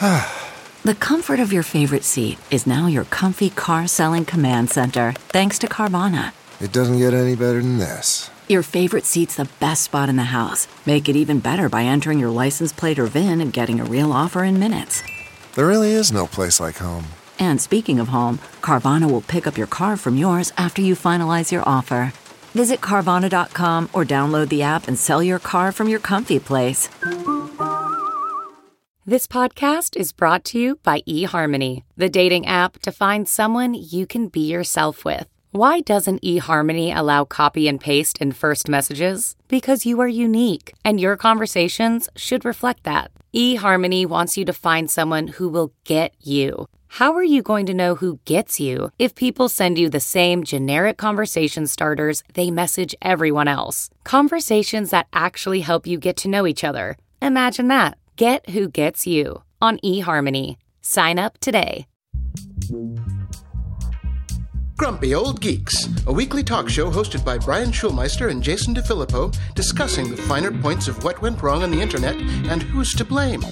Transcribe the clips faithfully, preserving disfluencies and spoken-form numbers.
The comfort of your favorite seat is now your comfy car selling command center, thanks to Carvana. It doesn't get any better than this. Your favorite seat's the best spot in the house. Make it even better by entering your license plate or V I N and getting a real offer in minutes. There really is no place like home. And speaking of home, Carvana will pick up your car from yours after you finalize your offer. Visit Carvana dot com or download the app and sell your car from your comfy place. This podcast is brought to you by eHarmony, the dating app to find someone you can be yourself with. Why doesn't eHarmony allow copy and paste in first messages? Because you are unique, and your conversations should reflect that. eHarmony wants you to find someone who will get you. How are you going to know who gets you if people send you the same generic conversation starters they message everyone else? Conversations that actually help you get to know each other. Imagine that. Get who gets you on eHarmony. Sign up today. Grumpy Old Geeks, a weekly talk show hosted by Brian Schulmeister and Jason DeFilippo, discussing the finer points of what went wrong on the internet and who's to blame.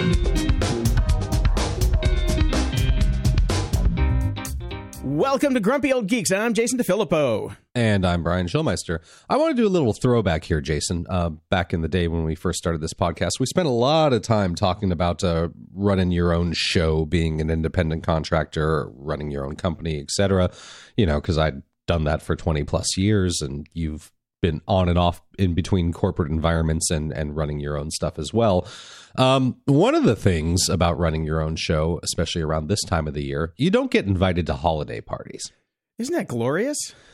Welcome to Grumpy Old Geeks. I'm Jason DeFilippo. And I'm Brian Schulmeister. I want to do a little throwback here, Jason. Uh, back in the day when we first started this podcast, we spent a lot of time talking about uh, running your own show, being an independent contractor, running your own company, et cetera. You know, because I'd done that for twenty plus years, and you've been on and off in between corporate environments and, and running your own stuff as well. Um, one of the things about running your own show, especially around this time of the year, you don't get invited to holiday parties. Isn't that glorious?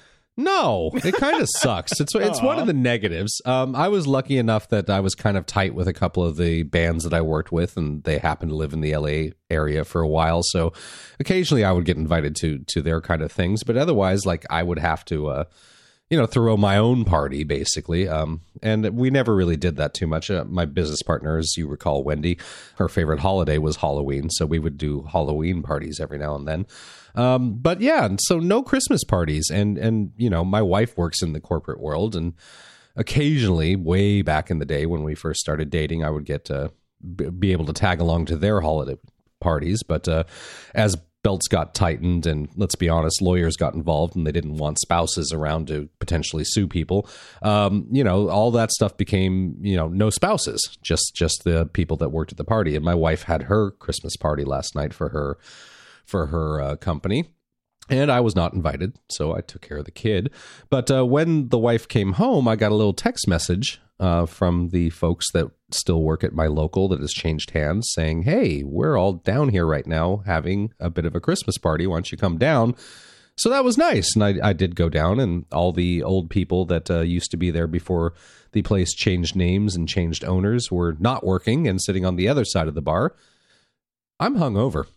No, it kind of sucks. It's it's one of the negatives. Um, I was lucky enough that I was kind of tight with a couple of the bands that I worked with, and they happened to live in the L A area for a while. So occasionally I would get invited to to their kind of things, but otherwise, like I would have to, uh, you know, throw my own party basically. Um, and we never really did that too much. Uh, my business partner, as you recall, Wendy, her favorite holiday was Halloween, so we would do Halloween parties every now and then. Um, but yeah, so no Christmas parties. And, and, you know, my wife works in the corporate world, and occasionally, way back in the day when we first started dating, I would get to b- be able to tag along to their holiday parties. But uh, as belts got tightened, and let's be honest, lawyers got involved, and they didn't want spouses around to potentially sue people. Um, you know, all that stuff became, you know, no spouses, just just the people that worked at the party. And my wife had her Christmas party last night for her for her uh, company, and I was not invited, so I took care of the kid. But uh, when the wife came home, I got a little text message uh, from the folks that still work at my local that has changed hands saying, hey, we're all down here right now having a bit of a Christmas party. Why don't you come down? So that was nice. And I, I did go down, and all the old people that uh, used to be there before the place changed names and changed owners were not working and sitting on the other side of the bar. I'm hungover.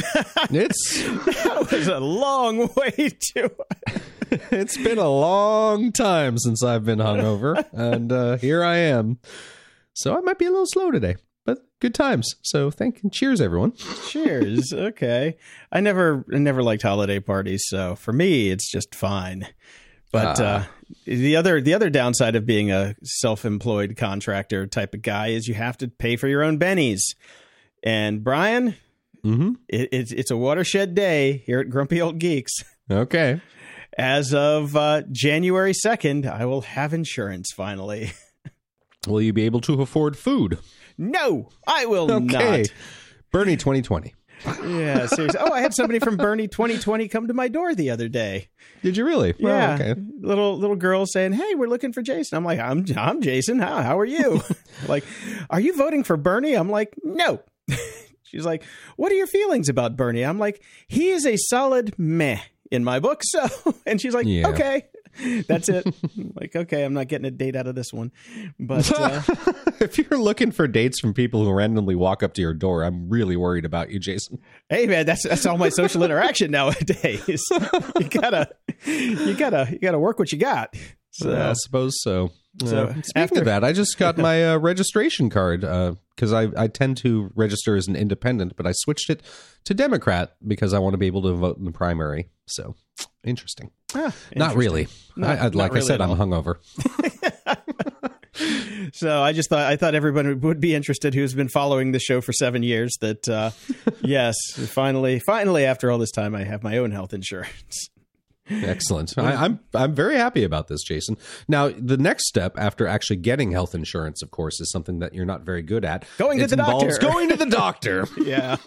It's That was a long way to... It's been a long time since I've been hungover, and uh, here I am. So I might be a little slow today, but good times. So thank and cheers, everyone. Cheers. Okay. I never I never liked holiday parties, so for me, it's just fine. But uh, uh, the other the other downside of being a self-employed contractor type of guy is you have to pay for your own bennies. And Brian, mm-hmm. it, it's it's a watershed day here at Grumpy Old Geeks. Okay. As of uh, January second, I will have insurance finally. Will you be able to afford food? No, I will okay. not. Bernie twenty twenty. Yeah, seriously. Oh, I had somebody from Bernie twenty twenty come to my door the other day. Did you really? Yeah. Oh, okay. Little little girl saying, "Hey, we're looking for Jason." I'm like, "I'm I'm Jason. How how are you?" Like, "Are you voting for Bernie?" I'm like, "No." She's like, "What are your feelings about Bernie?" I'm like, "He is a solid meh in my book." So, and she's like, yeah. "Okay." That's it. Like, okay, I'm not getting a date out of this one. But uh, if you're looking for dates from people who randomly walk up to your door, I'm really worried about you, Jason. Hey, man, that's that's all my social interaction nowadays. You gotta, you gotta, you gotta work what you got. So, yeah, I suppose so. So uh, speaking after, of that, I just got my uh, registration card because uh, I, I tend to register as an independent, but I switched it to Democrat because I want to be able to vote in the primary. So interesting. Ah, not really. Not, I, I'd, not like really I said, I'm hungover. So I just thought I thought everyone would be interested who's been following the show for seven years. That uh, yes, finally, finally, after all this time, I have my own health insurance. Excellent. I, I'm I'm very happy about this, Jason. Now, the next step after actually getting health insurance, of course, is something that you're not very good at. Going to it the doctor. Going to the doctor. Yeah.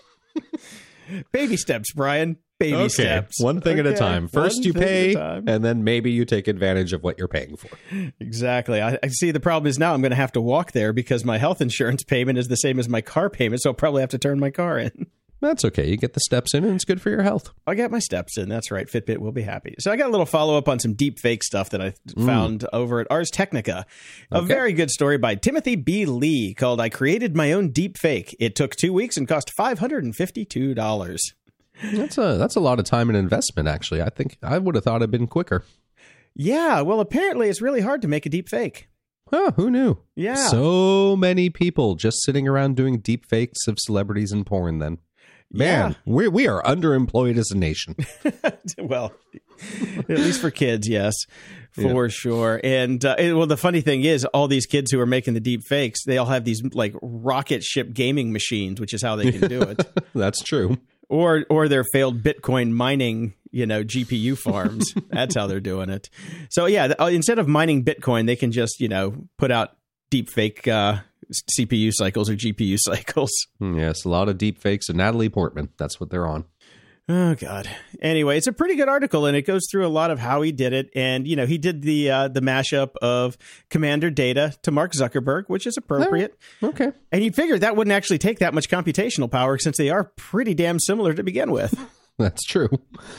Baby steps, Brian. Baby okay. steps. One thing okay. at a time. First One you pay, and then maybe you take advantage of what you're paying for. Exactly. I, I see the problem is now I'm going to have to walk there because my health insurance payment is the same as my car payment, so I'll probably have to turn my car in. That's okay. You get the steps in, and it's good for your health. I got my steps in. That's right. Fitbit will be happy. So I got a little follow-up on some deep fake stuff that I Mm. found over at Ars Technica. A Okay. very good story by Timothy B. Lee called I Created My Own Deep Fake. It took two weeks and cost five hundred fifty-two dollars. That's a that's a lot of time and investment, actually. I think I would have thought it'd been quicker. Yeah, well, apparently it's really hard to make a deep fake. Oh, who knew? Yeah. So many people just sitting around doing deep fakes of celebrities and porn then. Man, Yeah. we we are underemployed as a nation. Well, at least for kids, yes, for sure. And uh, it- well, the funny thing is, all these kids who are making the deep fakes, they all have these like rocket ship gaming machines, which is how they can do it. That's true. Or or their failed Bitcoin mining, you know, G P U farms. That's how they're doing it. So yeah, th- uh, instead of mining Bitcoin, they can just, you know, put out deep fake uh, C P U cycles or G P U cycles. Yes, a lot of deep fakes of Natalie Portman. That's what they're on. Oh God. Anyway, it's a pretty good article, and it goes through a lot of how he did it. And you know, he did the uh, the mashup of Commander Data to Mark Zuckerberg, which is appropriate. Okay. And he figured that wouldn't actually take that much computational power, since they are pretty damn similar to begin with. That's true.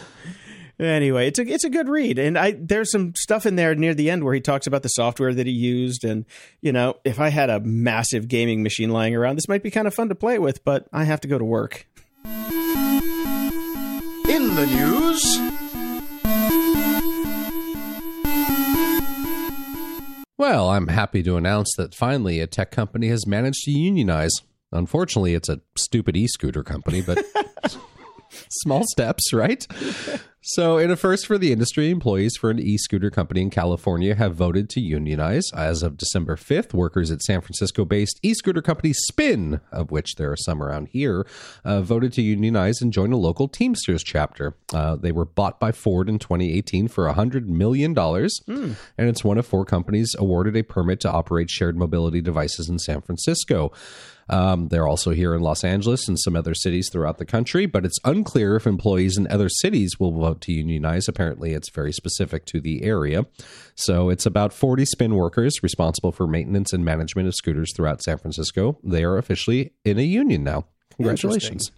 Anyway, it's a it's a good read, and I there's some stuff in there near the end where he talks about the software that he used, and you know, if I had a massive gaming machine lying around, this might be kind of fun to play with, but I have to go to work. In the news, Well, I'm happy to announce that finally a tech company has managed to unionize. Unfortunately, it's a stupid e-scooter company, but small steps, right? So in a first for the industry, employees for an e-scooter company in California have voted to unionize. As of December fifth, workers at San Francisco-based e-scooter company Spin, of which there are some around here, uh, voted to unionize and join a local Teamsters chapter. Uh, they were bought by Ford in twenty eighteen for one hundred million dollars, mm. and it's one of four companies awarded a permit to operate shared mobility devices in San Francisco. Um, they're also here in Los Angeles and some other cities throughout the country, but it's unclear if employees in other cities will vote to unionize. Apparently, it's very specific to the area. So it's about forty Spin workers responsible for maintenance and management of scooters throughout San Francisco. They are officially in a union now. Congratulations.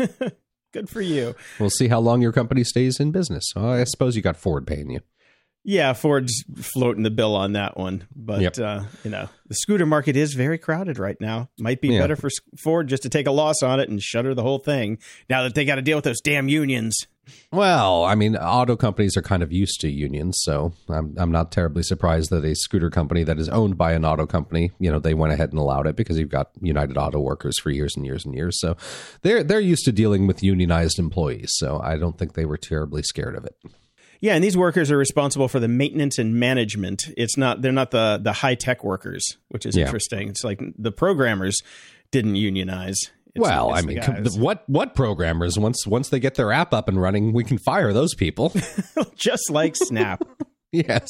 Good for you. We'll see how long your company stays in business. Oh, I suppose you got Ford paying you. Yeah, Ford's floating the bill on that one. But, Yep. uh, you know, the scooter market is very crowded right now. Might be Yeah. better for S- Ford just to take a loss on it and shutter the whole thing now that they got to deal with those damn unions. Well, I mean, auto companies are kind of used to unions, so I'm I'm not terribly surprised that a scooter company that is owned by an auto company, you know, they went ahead and allowed it because you've got United Auto Workers for years and years and years. So they're they're used to dealing with unionized employees, so I don't think they were terribly scared of it. Yeah, and these workers are responsible for the maintenance and management. It's not they're not the the high tech workers, which is Yeah. interesting. It's like the programmers didn't unionize. It's, Well, it's I the mean, guys. what what programmers once once they get their app up and running, we can fire those people. Just like Snap. Yes.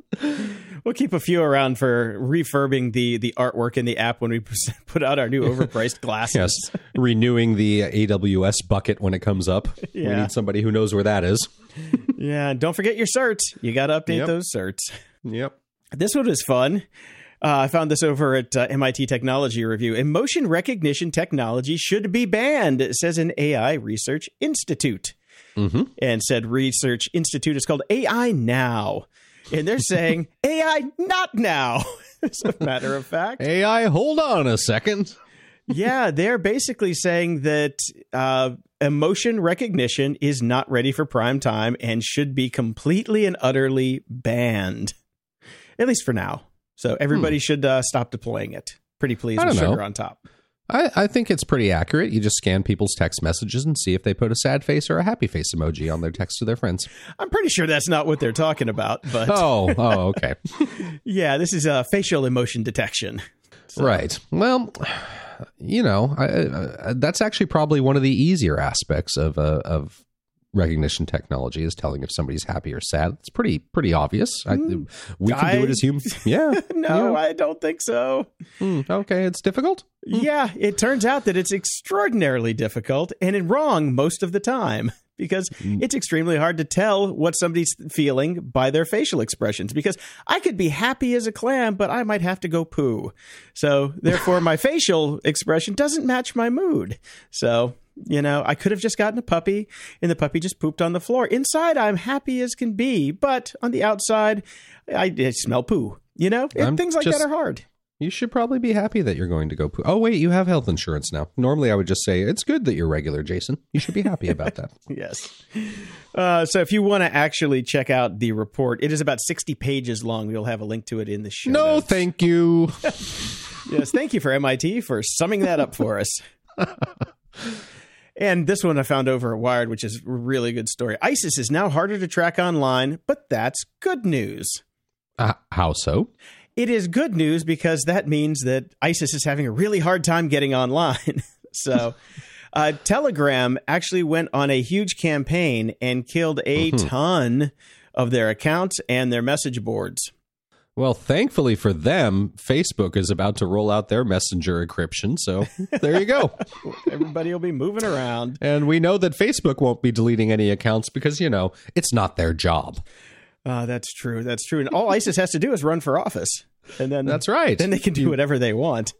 We'll keep a few around for refurbing the the artwork in the app when we put out our new overpriced glasses. Yes. Renewing the A W S bucket when it comes up. We Yeah. need somebody who knows where that is. Yeah, and don't forget your certs. You got to update Yep. those certs. Yep. This one is fun. Uh, I found this over at uh, M I T Technology Review. Emotion recognition technology should be banned, says an A I Research Institute. Mm-hmm. And said Research Institute is called A I Now. And they're saying A I not now, as a matter of fact. A I, hold on a second. Yeah, they're basically saying that uh, emotion recognition is not ready for prime time and should be completely and utterly banned, at least for now. So everybody hmm. should uh, stop deploying it. Pretty please I with don't sugar know. on top. I, I think it's pretty accurate. You just scan people's text messages and see if they put a sad face or a happy face emoji on their text to their friends. I'm pretty sure that's not what they're talking about. But oh, oh, okay. Yeah, this is a facial emotion detection. So. Right. Well, you know, I, I, that's actually probably one of the easier aspects of uh, of recognition technology is telling if somebody's happy or sad. It's pretty pretty obvious. I, we can I, do it as humans. Yeah. No, yeah. I don't think so. Mm, okay, it's difficult. Mm. Yeah, it turns out that it's extraordinarily difficult and wrong most of the time. Because mm. it's extremely hard to tell what somebody's feeling by their facial expressions. Because I could be happy as a clam, but I might have to go poo. So therefore, my facial expression doesn't match my mood. So, you know, I could have just gotten a puppy and the puppy just pooped on the floor. Inside, I'm happy as can be. But on the outside, I, I smell poo. You know, and things like just, that are hard. You should probably be happy that you're going to go poo. Oh, wait, you have health insurance now. Normally, I would just say, it's good that you're regular, Jason. You should be happy about that. Yes. Uh, so if you want to actually check out the report, it is about sixty pages long. We'll have a link to it in the show No, notes. thank you. Yes, thank you for M I T for summing that up for us. And this one I found over at Wired, which is a really good story. ISIS is now harder to track online, but that's good news. Uh, how so? It is good news because that means that ISIS is having a really hard time getting online. So uh, Telegram actually went on a huge campaign and killed a mm-hmm. ton of their accounts and their message boards. Well, thankfully for them, Facebook is about to roll out their messenger encryption. So there you go. Everybody will be moving around. And we know that Facebook won't be deleting any accounts because, you know, it's not their job. Uh, that's true. That's true. And all ISIS has to do is run for office. And then that's right. Then they can do whatever they want.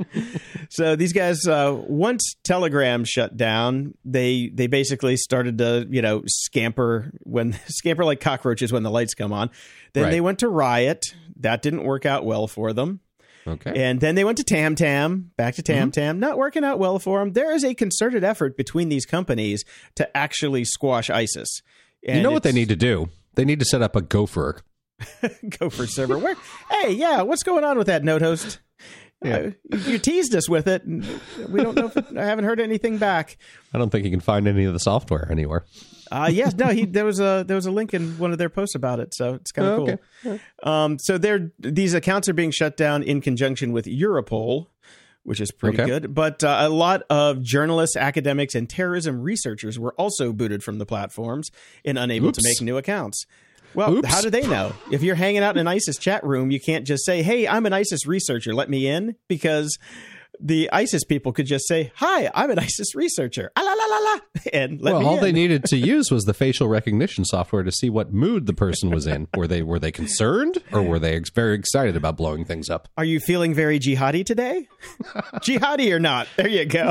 So these guys, uh, once Telegram shut down, they they basically started to, you know, scamper when scamper like cockroaches when the lights come on. Then right. they went to Riot. That didn't work out well for them. Okay. And then they went to TamTam, back to TamTam, mm-hmm. not working out well for them. There is a concerted effort between these companies to actually squash ISIS. And you know what they need to do? They need to set up a Gopher. Gopher server. Where? Hey, yeah, what's going on with that, Node host? Yeah. Uh, you teased us with it. And we don't know if it, I haven't heard anything back. I don't think you can find any of the software anywhere. Uh, yes, no. He there was a there was a link in one of their posts about it, so it's kind of oh, cool. Okay. Um, so they're these accounts are being shut down in conjunction with Europol, which is pretty okay. good. But uh, a lot of journalists, academics, and terrorism researchers were also booted from the platforms and unable Oops. to make new accounts. Well, Oops. how do they know? If you're hanging out in an ISIS chat room, you can't just say, hey, I'm an ISIS researcher, let me in, because the ISIS people could just say, hi, I'm an ISIS researcher, ah, la, la, la, la, and let well, me all in. they needed to use was the facial recognition software to see what mood the person was in. Were they were they concerned or were they ex- very excited about blowing things up? Are you feeling very jihadi today? Jihadi or not? There you go.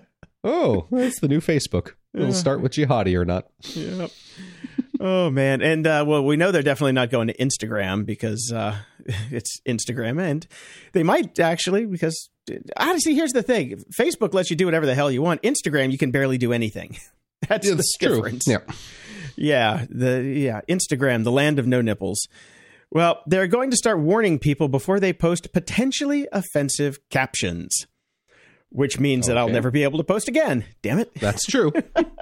Oh, that's the new Facebook. It'll start with jihadi or not. Yep. Oh, man. And, uh, well, we know they're definitely not going to Instagram because uh, it's Instagram. And they might actually because, honestly, here's the thing. Facebook lets you do whatever the hell you want. Instagram, you can barely do anything. That's yeah, the that's difference. True. Yeah. Yeah. The, yeah. Instagram, the land of no nipples. Well, they're going to start warning people before they post potentially offensive captions, which means okay. that I'll never be able to post again. Damn it. That's true.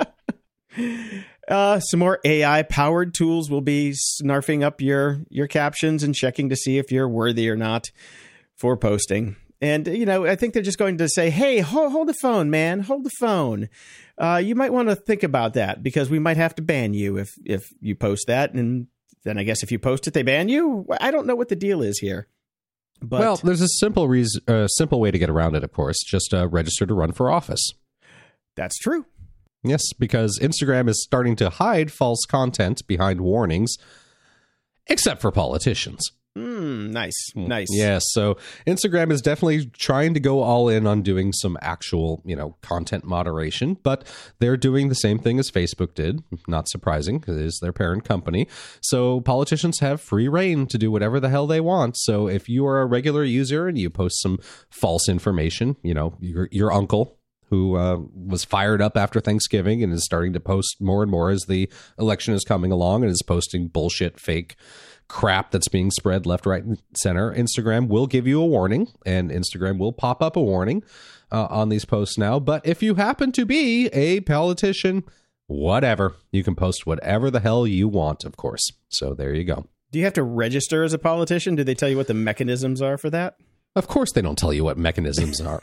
Uh, some more A I-powered tools will be snarfing up your, your captions and checking to see if you're worthy or not for posting. And, you know, I think they're just going to say, hey, hold, hold the phone, man. Hold the phone. Uh, you might want to think about that because we might have to ban you if, if you post that. And then I guess if you post it, they ban you. I don't know what the deal is here. But, well, there's a simple reason, uh, simple way to get around it, of course. Just uh, register to run for office. That's true. Yes, because Instagram is starting to hide false content behind warnings, except for politicians. Mm, nice, nice. Yes, so Instagram is definitely trying to go all in on doing some actual, you know, content moderation, but they're doing the same thing as Facebook did. Not surprising, because it is their parent company. So politicians have free reign to do whatever the hell they want. So if you are a regular user and you post some false information, you know, your your uncle who uh, was fired up after Thanksgiving and is starting to post more and more as the election is coming along and is posting bullshit, fake crap that's being spread left, right, and center. Instagram will give you a warning, and Instagram will pop up a warning. uh, on these posts now. But if you happen to be a politician, whatever, you can post whatever the hell you want, of course. So there you go. Do you have to register as a politician? Do they tell you what the mechanisms are for that? Of course they don't tell you what mechanisms are.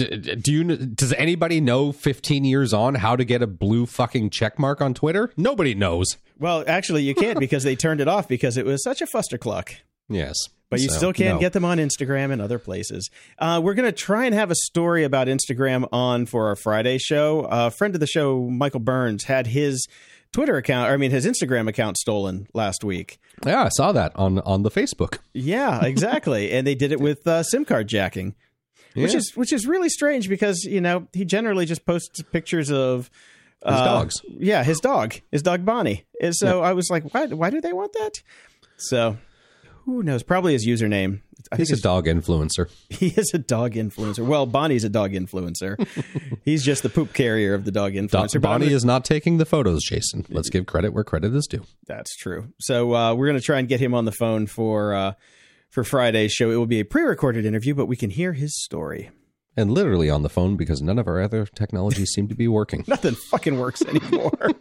Do you? Does anybody know fifteen years on how to get a blue fucking check mark on Twitter? Nobody knows. Well, actually, you can't because they turned it off because it was such a fustercluck. Yes. But you so, still can no. get them on Instagram and other places. Uh, we're going to try and have a story about Instagram on for our Friday show. A uh, friend of the show, Michael Burns, had his Twitter account, or I mean his Instagram account stolen last week. Yeah, I saw that on, on the Facebook. Yeah, exactly. And they did it with uh, SIM card jacking, yeah. which is which is really strange because, you know, he generally just posts pictures of his uh, dogs. Yeah, his dog, his dog Bonnie. And so yeah. I was like, why, why do they want that? So who knows? Probably his username. I He's think a dog influencer. He is a dog influencer. Well, Bonnie's a dog influencer. He's just the poop carrier of the dog influencer. Do- Bonnie gonna, is not taking the photos, Jason. Let's give credit where credit is due. That's true. So uh, we're going to try and get him on the phone for uh, for Friday's show. It will be a pre-recorded interview, but we can hear his story. And literally on the phone because none of our other technologies seem to be working. Nothing fucking works anymore.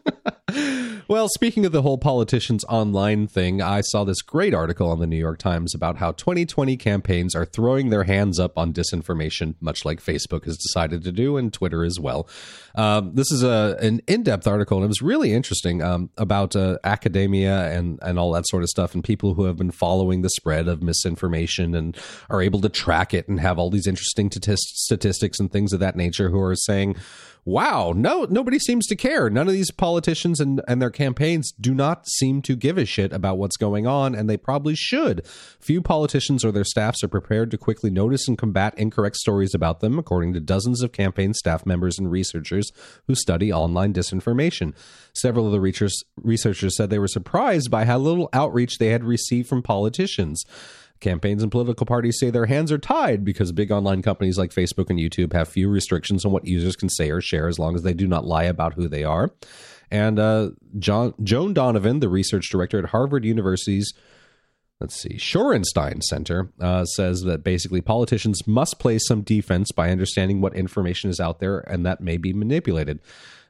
Well, speaking of the whole politicians online thing, I saw this great article on the New York Times about how twenty twenty campaigns are throwing their hands up on disinformation, much like Facebook has decided to do and Twitter as well. Um, this is a an in-depth article, and it was really interesting um, about uh, academia and, and all that sort of stuff and people who have been following the spread of misinformation and are able to track it and have all these interesting t- statistics and things of that nature who are saying, wow, no, nobody seems to care. None of these politicians and, and their campaigns do not seem to give a shit about what's going on, and they probably should. Few politicians or their staffs are prepared to quickly notice and combat incorrect stories about them, according to dozens of campaign staff members and researchers who study online disinformation. Several of the researchers said they were surprised by how little outreach they had received from politicians. Campaigns and political parties say their hands are tied because big online companies like Facebook and YouTube have few restrictions on what users can say or share as long as they do not lie about who they are. And uh, John, Joan Donovan, the research director at Harvard University's, let's see, Shorenstein Center, uh, says that basically politicians must play some defense by understanding what information is out there and that may be manipulated.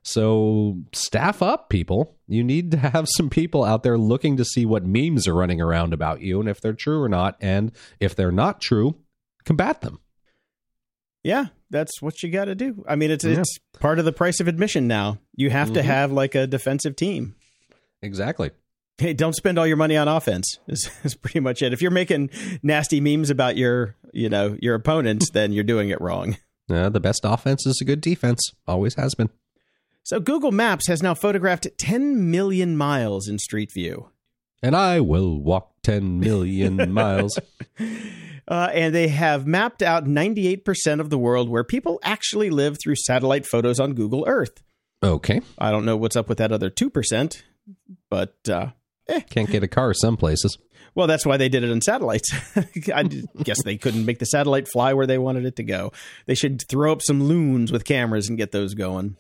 So staff up, people. You need to have some people out there looking to see what memes are running around about you and if they're true or not. And if they're not true, combat them. Yeah, that's what you got to do. I mean, it's yeah. it's part of the price of admission now. You have mm-hmm. to have like a defensive team. Exactly. Hey, don't spend all your money on offense. Is is pretty much it. If you're making nasty memes about your, you know, your opponents, then you're doing it wrong. Uh, the best offense is a good defense. Always has been. So Google Maps has now photographed ten million miles in Street View. And I will walk ten million miles. Uh, and they have mapped out ninety-eight percent of the world where people actually live through satellite photos on Google Earth. Okay. I don't know what's up with that other two percent, but... Uh, eh. Can't get a car some places. Well, that's why they did it on satellites. I guess they couldn't make the satellite fly where they wanted it to go. They should throw up some loons with cameras and get those going.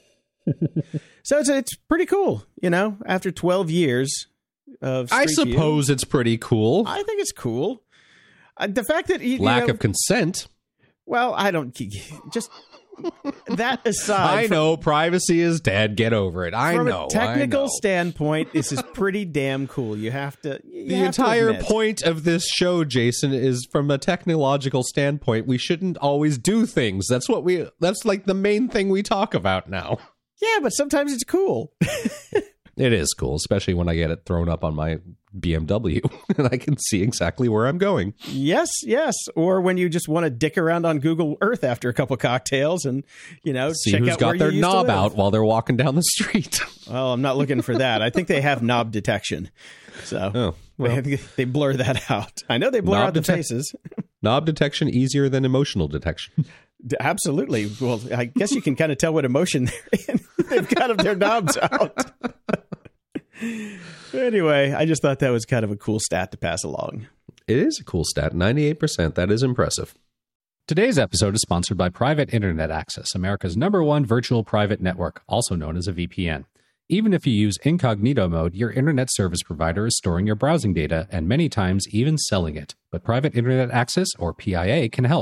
So it's it's pretty cool, you know, after twelve years of Street I suppose View, it's pretty cool. I think it's cool. Uh, the fact that... You, Lack you know, of consent. Well, I don't... Just that aside... I know, from, privacy is dead. Get over it. I from know. From a technical I know. standpoint, this is pretty damn cool. You have to... You the have entire to point of this show, Jason, is from a technological standpoint, we shouldn't always do things. That's what we... That's like the main thing we talk about now. Yeah, but sometimes it's cool. It is cool, especially when I get it thrown up on my B M W and I can see exactly where I'm going. Yes, yes. Or when you just want to dick around on Google Earth after a couple cocktails and, you know, see check who's out got where their you used knob to live. out while they're walking down the street. Well, I'm not looking for that. I think they have knob detection. So oh, well. they, they blur that out. I know they blur knob out the dete- faces. Knob detection easier than emotional detection. Absolutely. Well, I guess you can kind of tell what emotion they're in. They've got their knobs out. Anyway, I just thought that was kind of a cool stat to pass along. It is a cool stat. ninety-eight percent. That is impressive. Today's episode is sponsored by Private Internet Access, America's number one virtual private network, also known as a V P N. Even if you use incognito mode, your internet service provider is storing your browsing data and many times even selling it. But Private Internet Access, or P I A, can help.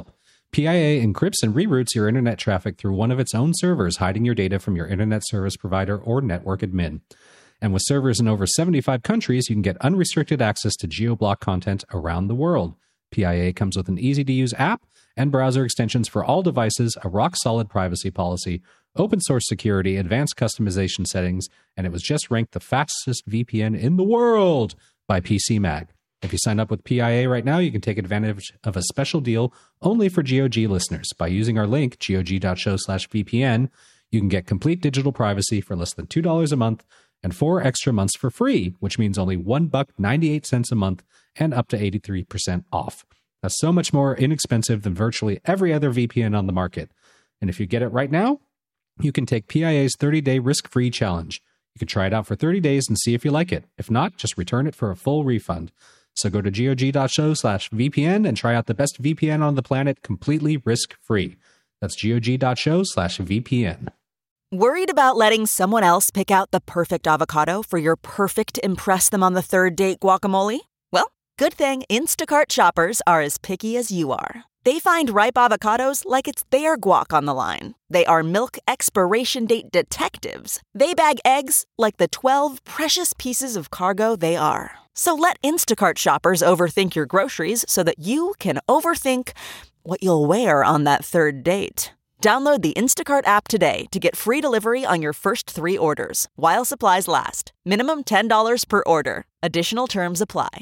P I A encrypts and reroutes your internet traffic through one of its own servers, hiding your data from your internet service provider or network admin. And with servers in over seventy-five countries, you can get unrestricted access to geo-block content around the world. P I A comes with an easy-to-use app and browser extensions for all devices, a rock-solid privacy policy, open-source security, advanced customization settings, and it was just ranked the fastest V P N in the world by P C Mag. If you sign up with P I A right now, you can take advantage of a special deal only for G O G listeners. By using our link, gog.show slash VPN, you can get complete digital privacy for less than two dollars a month and four extra months for free, which means only one buck ninety-eight cents a month and up to eighty-three percent off. That's so much more inexpensive than virtually every other V P N on the market. And if you get it right now, you can take P I A's thirty-day risk-free challenge. You can try it out for thirty days and see if you like it. If not, just return it for a full refund. So go to gog.show slash VPN and try out the best V P N on the planet completely risk-free. That's gog.show slash VPN. Worried about letting someone else pick out the perfect avocado for your perfect impress them on the third date guacamole? Well, good thing Instacart shoppers are as picky as you are. They find ripe avocados like it's their guac on the line. They are milk expiration date detectives. They bag eggs like the twelve precious pieces of cargo they are. So let Instacart shoppers overthink your groceries so that you can overthink what you'll wear on that third date. Download the Instacart app today to get free delivery on your first three orders, while supplies last. Minimum ten dollars per order. Additional terms apply.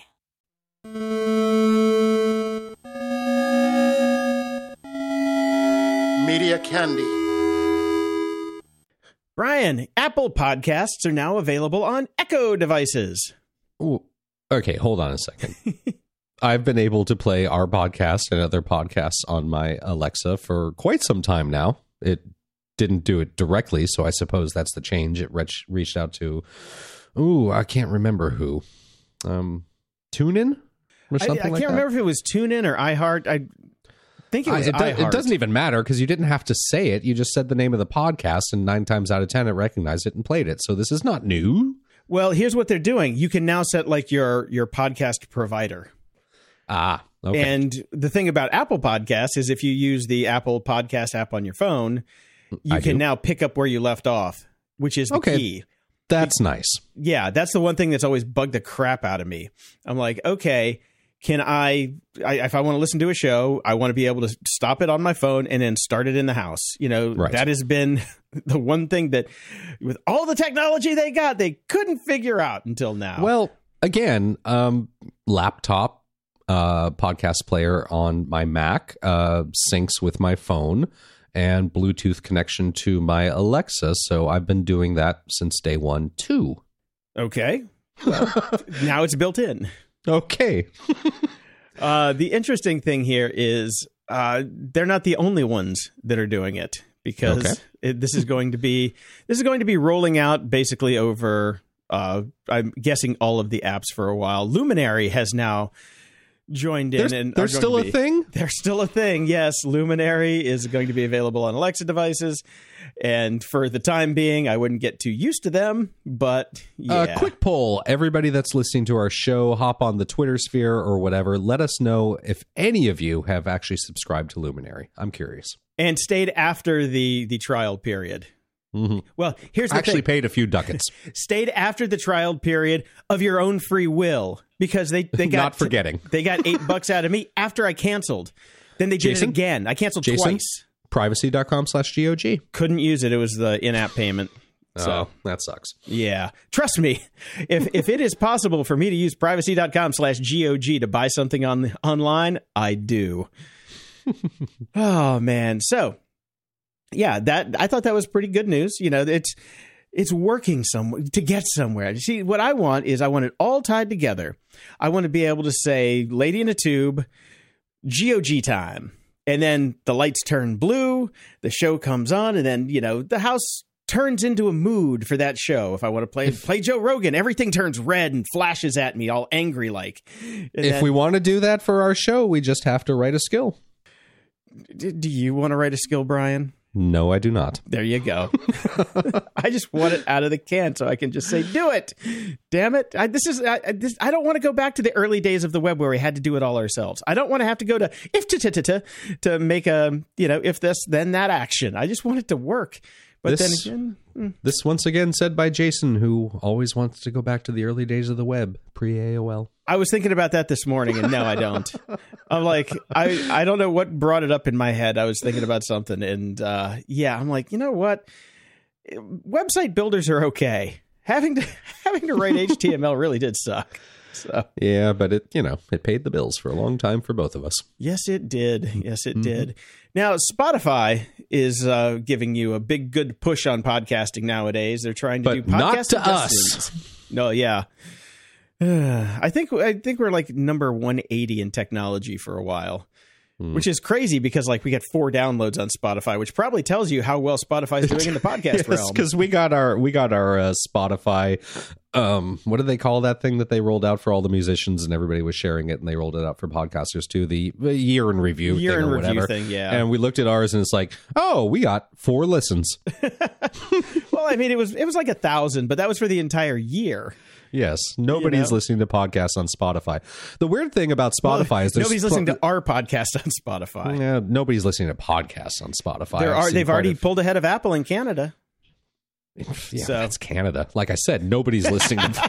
Media Candy. Brian, Apple Podcasts are now available on Echo devices. Ooh, okay, hold on a second. I've been able to play our podcast and other podcasts on my Alexa for quite some time now. It didn't do it directly, so I suppose that's the change. It reach, reached out to, ooh, I can't remember who. Um, TuneIn or something I, I like can't that? remember if it was TuneIn or iHeart. I think it was I, it, iHeart. do, it doesn't even matter because you didn't have to say it. You just said the name of the podcast, and nine times out of ten, it recognized it and played it. So this is not new. Well, here's what they're doing. You can now set like your your podcast provider. Ah, okay. And the thing about Apple Podcasts is if you use the Apple Podcast app on your phone, you I can do. now pick up where you left off, which is the Okay. key. That's nice. Yeah, that's the one thing that's always bugged the crap out of me. I'm like, okay, can I, I if I want to listen to a show, I want to be able to stop it on my phone and then start it in the house. You know, Right. that has been the one thing that with all the technology they got, they couldn't figure out until now. Well, again, um, laptop uh, podcast player on my Mac uh, syncs with my phone and Bluetooth connection to my Alexa. So I've been doing that since day one, too. okay. Well, now it's built in. Okay. Uh, the interesting thing here is uh, they're not the only ones that are doing it because Okay. it, this is going to be this is going to be rolling out basically over uh, I'm guessing all of the apps for a while. Luminary has now joined in, There's, and are there's going still to a be- thing? They're still a thing. Yes, Luminary is going to be available on Alexa devices, and for the time being, I wouldn't get too used to them. But yeah, Uh, quick poll. Everybody that's listening to our show, hop on the Twitter sphere or whatever. Let us know if any of you have actually subscribed to Luminary. I'm curious. and stayed after the the trial period. Mm-hmm. Well, here's the Actually thing. paid a few ducats. Stayed after the trial period of your own free will because they, they got Not forgetting. they got eight bucks out of me after I canceled. Then they did Jason? it again. I canceled Jason? twice. Privacy.com slash GOG. Couldn't use it. It was the in-app payment. So Oh, that sucks. yeah, trust me. If if it is possible for me to use privacy.com slash GOG to buy something on online, I do. Oh man. So yeah, that I thought that was pretty good news. You know, it's it's working somewhere to get somewhere. You see, what I want is I want it all tied together. I want to be able to say, "Lady in a Tube, G O G time," and then the lights turn blue, the show comes on, and then you know the house turns into a mood for that show. If I want to play play Joe Rogan, everything turns red and flashes at me, all angry like. And If then- we want to do that for our show, we just have to write a skill. D- do you want to write a skill, Brian? No, I do not. There you go. I just want it out of the can so I can just say, do it. Damn it. I, this is, I, I, this, I don't want to go back to the early days of the web where we had to do it all ourselves. I don't want to have to go to if to, to, to, to make a, you know, if this, then that action. I just want it to work. But this, then again, mm. this once again said by Jason, who always wants to go back to the early days of the web, pre-A O L. I was thinking about that this morning, and no, I don't. I'm like, I, I don't know what brought it up in my head. I was thinking about something, and uh, yeah, I'm like, you know what? Website builders are okay. Having to having to write H T M L really did suck. So yeah, but it you know it paid the bills for a long time for both of us. Yes, it did. Yes, it mm-hmm. did. Now, Spotify is uh, giving you a big, good push on podcasting nowadays. They're trying to but do podcast not to us. No, yeah. Uh, I think I think we're like number one eighty in technology for a while, mm. which is crazy because like we got four downloads on Spotify, which probably tells you how well Spotify's doing in the podcast yes, realm. Because we got our we got our uh, Spotify. Um, what do they call that thing that they rolled out for all the musicians and everybody was sharing it and they rolled it out for podcasters too? The year in review year thing in or review whatever. thing, yeah. And we looked at ours and it's like, oh, we got four listens. Well, I mean, it was it was like a thousand, but that was for the entire year. Yes, nobody's you know? listening to podcasts on Spotify. The weird thing about Spotify well, is there's nobody's listening to our podcast on Spotify. Yeah, nobody's listening to podcasts on Spotify. There are, they've already of, pulled ahead of Apple in Canada. Yeah, so. That's Canada. Like I said, nobody's listening to.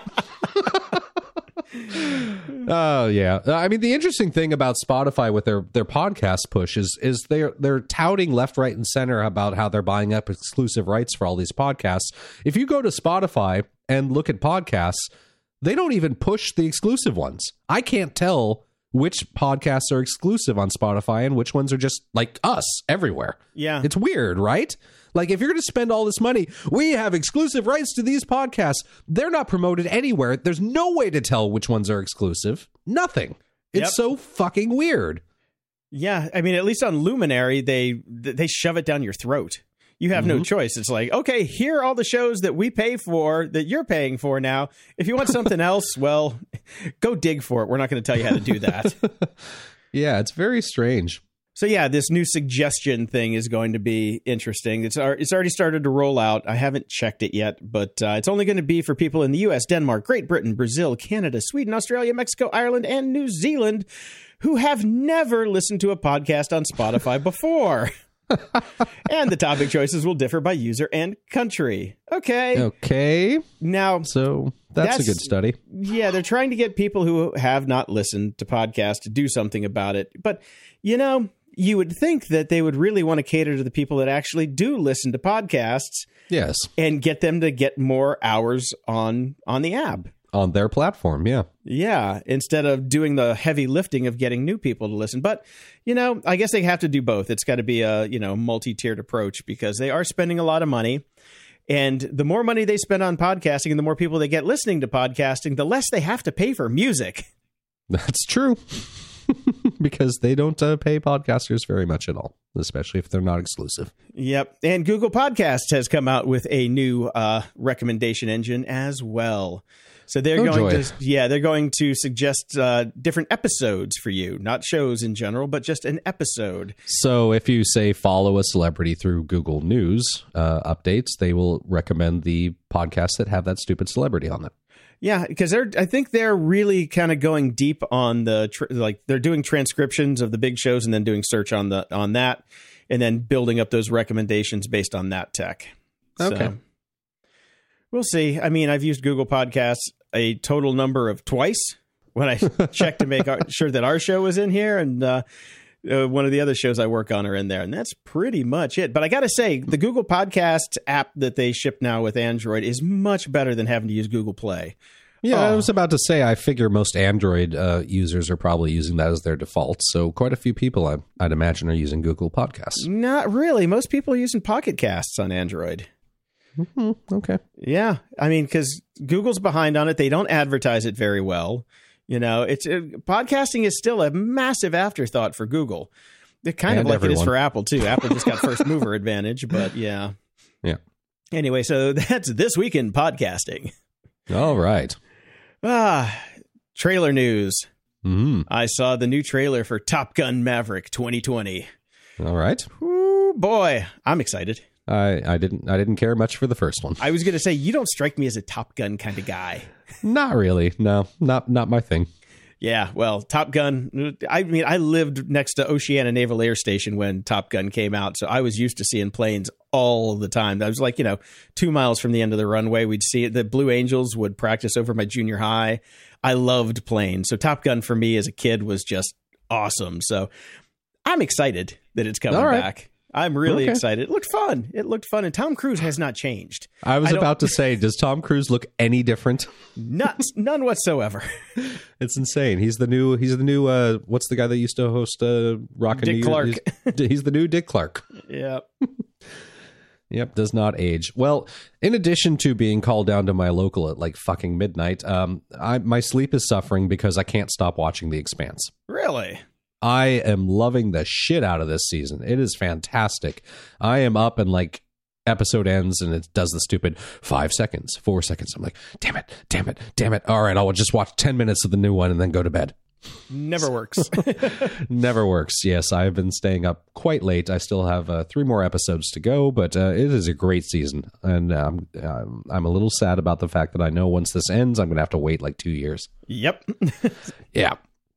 Oh yeah, I mean the interesting thing about Spotify with their their podcast push is is they're they're touting left, right, and center about how they're buying up exclusive rights for all these podcasts. If you go to Spotify and look at podcasts, they don't even push the exclusive ones. I can't tell which podcasts are exclusive on Spotify and which ones are just like us everywhere. Yeah, it's weird, right? Like, if you're going to spend all this money, we have exclusive rights to these podcasts. They're not promoted anywhere. There's no way to tell which ones are exclusive. Nothing. It's yep. so fucking weird. Yeah. I mean, at least on Luminary, they they shove it down your throat. You have mm-hmm. no choice. It's like, okay, here are all the shows that we pay for, that you're paying for now. If you want something else, well, go dig for it. We're not going to tell you how to do that. Yeah, it's very strange. So yeah, this new suggestion thing is going to be interesting. It's it's already started to roll out. I haven't checked it yet, but uh, it's only going to be for people in the U S, Denmark, Great Britain, Brazil, Canada, Sweden, Australia, Mexico, Ireland, and New Zealand who have never listened to a podcast on Spotify before. And the topic choices will differ by user and country. Okay. Okay. Now, so that's, that's a good study. Yeah, they're trying to get people who have not listened to podcasts to do something about it. But, you know, you would think that they would really want to cater to the people that actually do listen to podcasts. Yes. And get them to get more hours on on the app. On their platform, yeah. Yeah, instead of doing the heavy lifting of getting new people to listen. But, you know, I guess they have to do both. It's got to be a, you know, multi-tiered approach because they are spending a lot of money. And the more money they spend on podcasting and the more people they get listening to podcasting, the less they have to pay for music. That's true. Because they don't uh, pay podcasters very much at all, especially if they're not exclusive. Yep. And Google Podcasts has come out with a new uh, recommendation engine as well. So they're oh, going joy. to, yeah, they're going to suggest uh, different episodes for you, not shows in general, but just an episode. So if you say follow a celebrity through Google News uh, updates, they will recommend the podcasts that have that stupid celebrity on them. Yeah, because they're, I think they're really kind of going deep on the, tr- like they're doing transcriptions of the big shows and then doing search on the on that, and then building up those recommendations based on that tech. Okay. So, we'll see. I mean, I've used Google Podcasts a total number of twice when I checked to make our, sure that our show was in here, and uh, uh, one of the other shows I work on are in there, and that's pretty much it. But I got to say, the Google Podcast app that they ship now with Android is much better than having to use Google Play. Yeah, oh. I was about to say, I figure most Android uh, users are probably using that as their default. So quite a few people, I, I'd imagine, are using Google Podcasts. Not really. Most people are using Pocket Casts on Android. Mm-hmm. Okay. Yeah. I mean, because Google's behind on it. They don't advertise it very well. You know, it's it, podcasting is still a massive afterthought for Google. It kind and of like everyone. it is for Apple, too. Apple just got first mover advantage, but yeah. Yeah. Anyway, so that's This Week in Podcasting. All right. Ah, trailer news. Mm-hmm. I saw the new trailer for Top Gun Maverick twenty twenty. All right. Ooh, boy, I'm excited. I, I didn't I didn't care much for the first one. I was going to say, you don't strike me as a Top Gun kind of guy. Not really. No, not not my thing. Yeah, well, Top Gun, I mean, I lived next to Oceana Naval Air Station when Top Gun came out, so I was used to seeing planes all the time. I was like, you know, two miles from the end of the runway, we'd see it. The Blue Angels would practice over my junior high. I loved planes. So Top Gun for me as a kid was just awesome. So I'm excited that it's coming right. back. I'm really okay. excited. It looked fun. It looked fun. And Tom Cruise has not changed. I was I about to say, does Tom Cruise look any different? Nuts, none whatsoever. It's insane. He's the new, he's the new, uh, what's the guy that used to host uh, Rock and Dick Clark. He's, he's the new Dick Clark. Yep. Yep, does not age. Well, in addition to being called down to my local at like fucking midnight, um, I, my sleep is suffering because I can't stop watching The Expanse. Really? I am loving the shit out of this season. It is fantastic. I am up and like episode ends and it does the stupid five seconds, four seconds. I'm like, damn it, damn it, damn it. All right, I'll just watch ten minutes of the new one and then go to bed. Never works. Never works. Yes, I've been staying up quite late. I still have uh, three more episodes to go, but uh, it is a great season. And um, I'm, I'm a little sad about the fact that I know once this ends, I'm going to have to wait like two years. Yep. Yeah.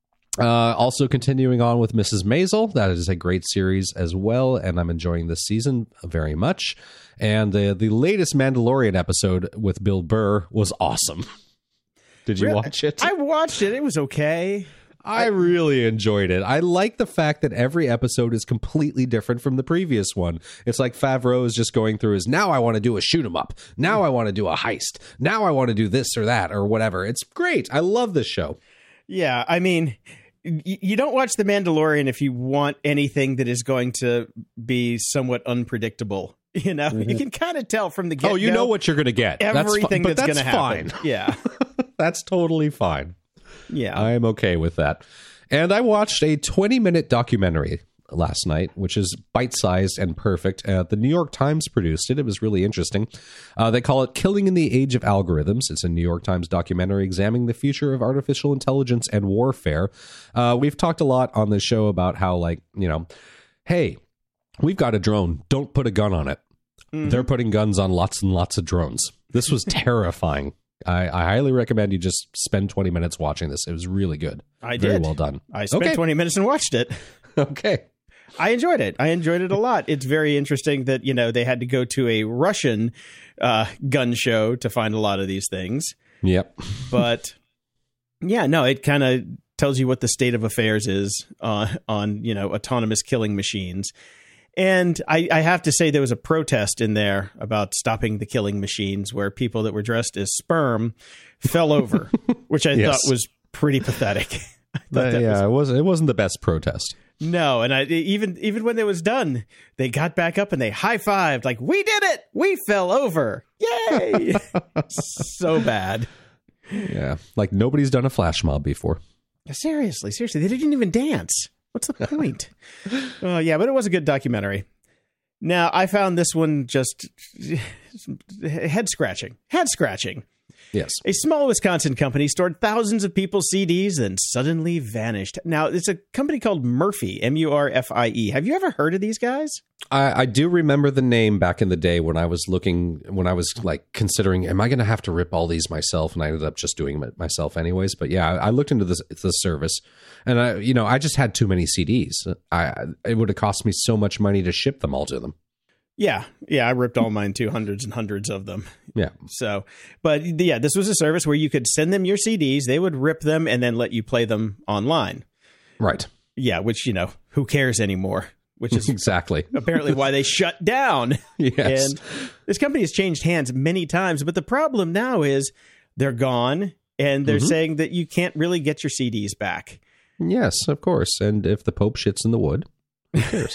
Uh, also continuing on with Missus Maisel. That is a great series as well, and I'm enjoying this season very much. And uh, the latest Mandalorian episode with Bill Burr was awesome. Did you Really? watch it? I watched it. It was okay. I really enjoyed it. I like the fact that every episode is completely different from the previous one. It's like Favreau is just going through his, now I want to do a shoot 'em up. Now I want to do a heist. Now I want to do this or that or whatever. It's great. I love this show. Yeah, I mean, y- you don't watch The Mandalorian if you want anything that is going to be somewhat unpredictable. You know, mm-hmm. You can kind of tell from the get-go. Oh, you know what you're going to get. Everything that's, fi- that's, that's going to happen. Fine. Yeah. That's totally fine. Yeah. I am okay with that. And I watched a twenty-minute documentary last night, which is bite-sized and perfect. Uh, the New York Times produced it. It was really interesting. Uh, they call it Killing in the Age of Algorithms. It's a New York Times documentary examining the future of artificial intelligence and warfare. Uh, we've talked a lot on the show about how, like, you know, hey, we've got a drone. Don't put a gun on it. Mm-hmm. They're putting guns on lots and lots of drones. This was terrifying. I, I highly recommend you just spend twenty minutes watching this. It was really good. I Very did. well done. I spent okay. twenty minutes and watched it. Okay. I enjoyed it. I enjoyed it a lot. It's very interesting that, you know, they had to go to a Russian uh, gun show to find a lot of these things. Yep. But yeah, no, it kind of tells you what the state of affairs is uh, on, you know, autonomous killing machines. And I, I have to say there was a protest in there about stopping the killing machines where people that were dressed as sperm fell over, which I yes. thought was pretty pathetic. I thought Uh, that yeah, was- it wasn't. It wasn't the best protest. No, and I even even when it was done, they got back up and they high-fived like, we did it! We fell over! Yay! So bad. Yeah, like nobody's done a flash mob before. Seriously, seriously, they didn't even dance. What's the point? Oh, yeah, but it was a good documentary. Now, I found this one just head-scratching. Head-scratching. Yes. A small Wisconsin company stored thousands of people's C Ds and suddenly vanished. Now, it's a company called Murphy, M U R F I E. Have you ever heard of these guys? I, I do remember the name back in the day when I was looking, when I was like considering, am I going to have to rip all these myself? And I ended up just doing it myself anyways. But yeah, I, I looked into this, the service and I, you know, I just had too many C Ds. I, it would have cost me so much money to ship them all to them. Yeah. Yeah. I ripped all mine too, hundreds and hundreds of them. Yeah. So, but yeah, this was a service where you could send them your C Ds. They would rip them and then let you play them online. Right. Yeah. Which, you know, who cares anymore? Which is exactly apparently why they shut down. Yes. And this company has changed hands many times. But the problem now is they're gone and they're Mm-hmm. saying that you can't really get your C Ds back. Yes, of course. And if the Pope shits in the wood, who cares?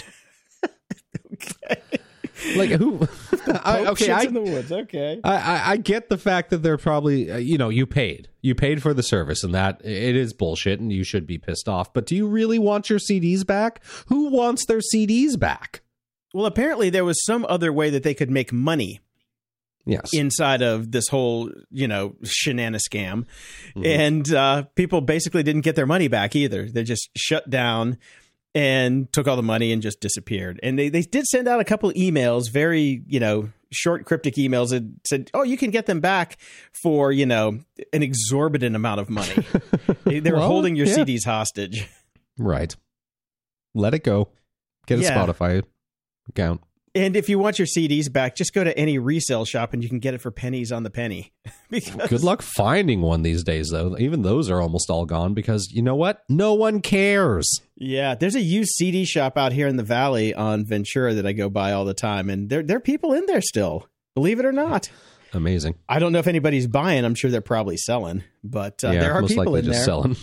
Okay. Like who? I, okay, Shits I, in the woods. Okay. I, I, I get the fact that they're probably, uh, you know, you paid, you paid for the service, and that it is bullshit, and you should be pissed off. But do you really want your C Ds back? Who wants their C Ds back? Well, apparently there was some other way that they could make money. Yes. Inside of this whole, you know, shenanigan scam. Mm-hmm. And uh, people basically didn't get their money back either. They just shut down. and took all the money and just disappeared. And they, they did send out a couple emails, very, you know, short, cryptic emails that said, oh, you can get them back for, you know, an exorbitant amount of money. they, they were well, holding your yeah. C Ds hostage. Right. Let it go. Get a Yeah. Spotify account. And if you want your C Ds back, just go to any resale shop and you can get it for pennies on the penny. because Good luck finding one these days, though. Even those are almost all gone because you know what? No one cares. Yeah, there's a used C D shop out here in the valley on Ventura that I go by all the time, and there there are people in there still, believe it or not. Amazing. I don't know if anybody's buying. I'm sure they're probably selling, but uh, yeah, there are most people likely in just there. selling.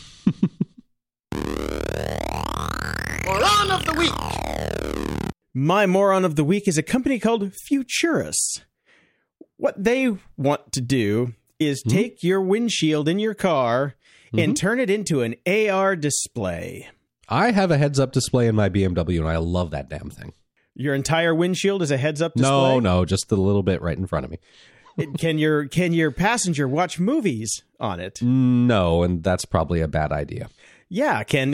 Moron of the week. My moron of the week is a company called Futurus. What they want to do is Mm-hmm. take your windshield in your car Mm-hmm. and turn it into an A R display. I have a heads-up display in my B M W, and I love that damn thing. Your entire windshield is a heads-up display? No, no, just the little bit right in front of me. It- can your can your passenger watch movies on it? No, and that's probably a bad idea. Yeah, can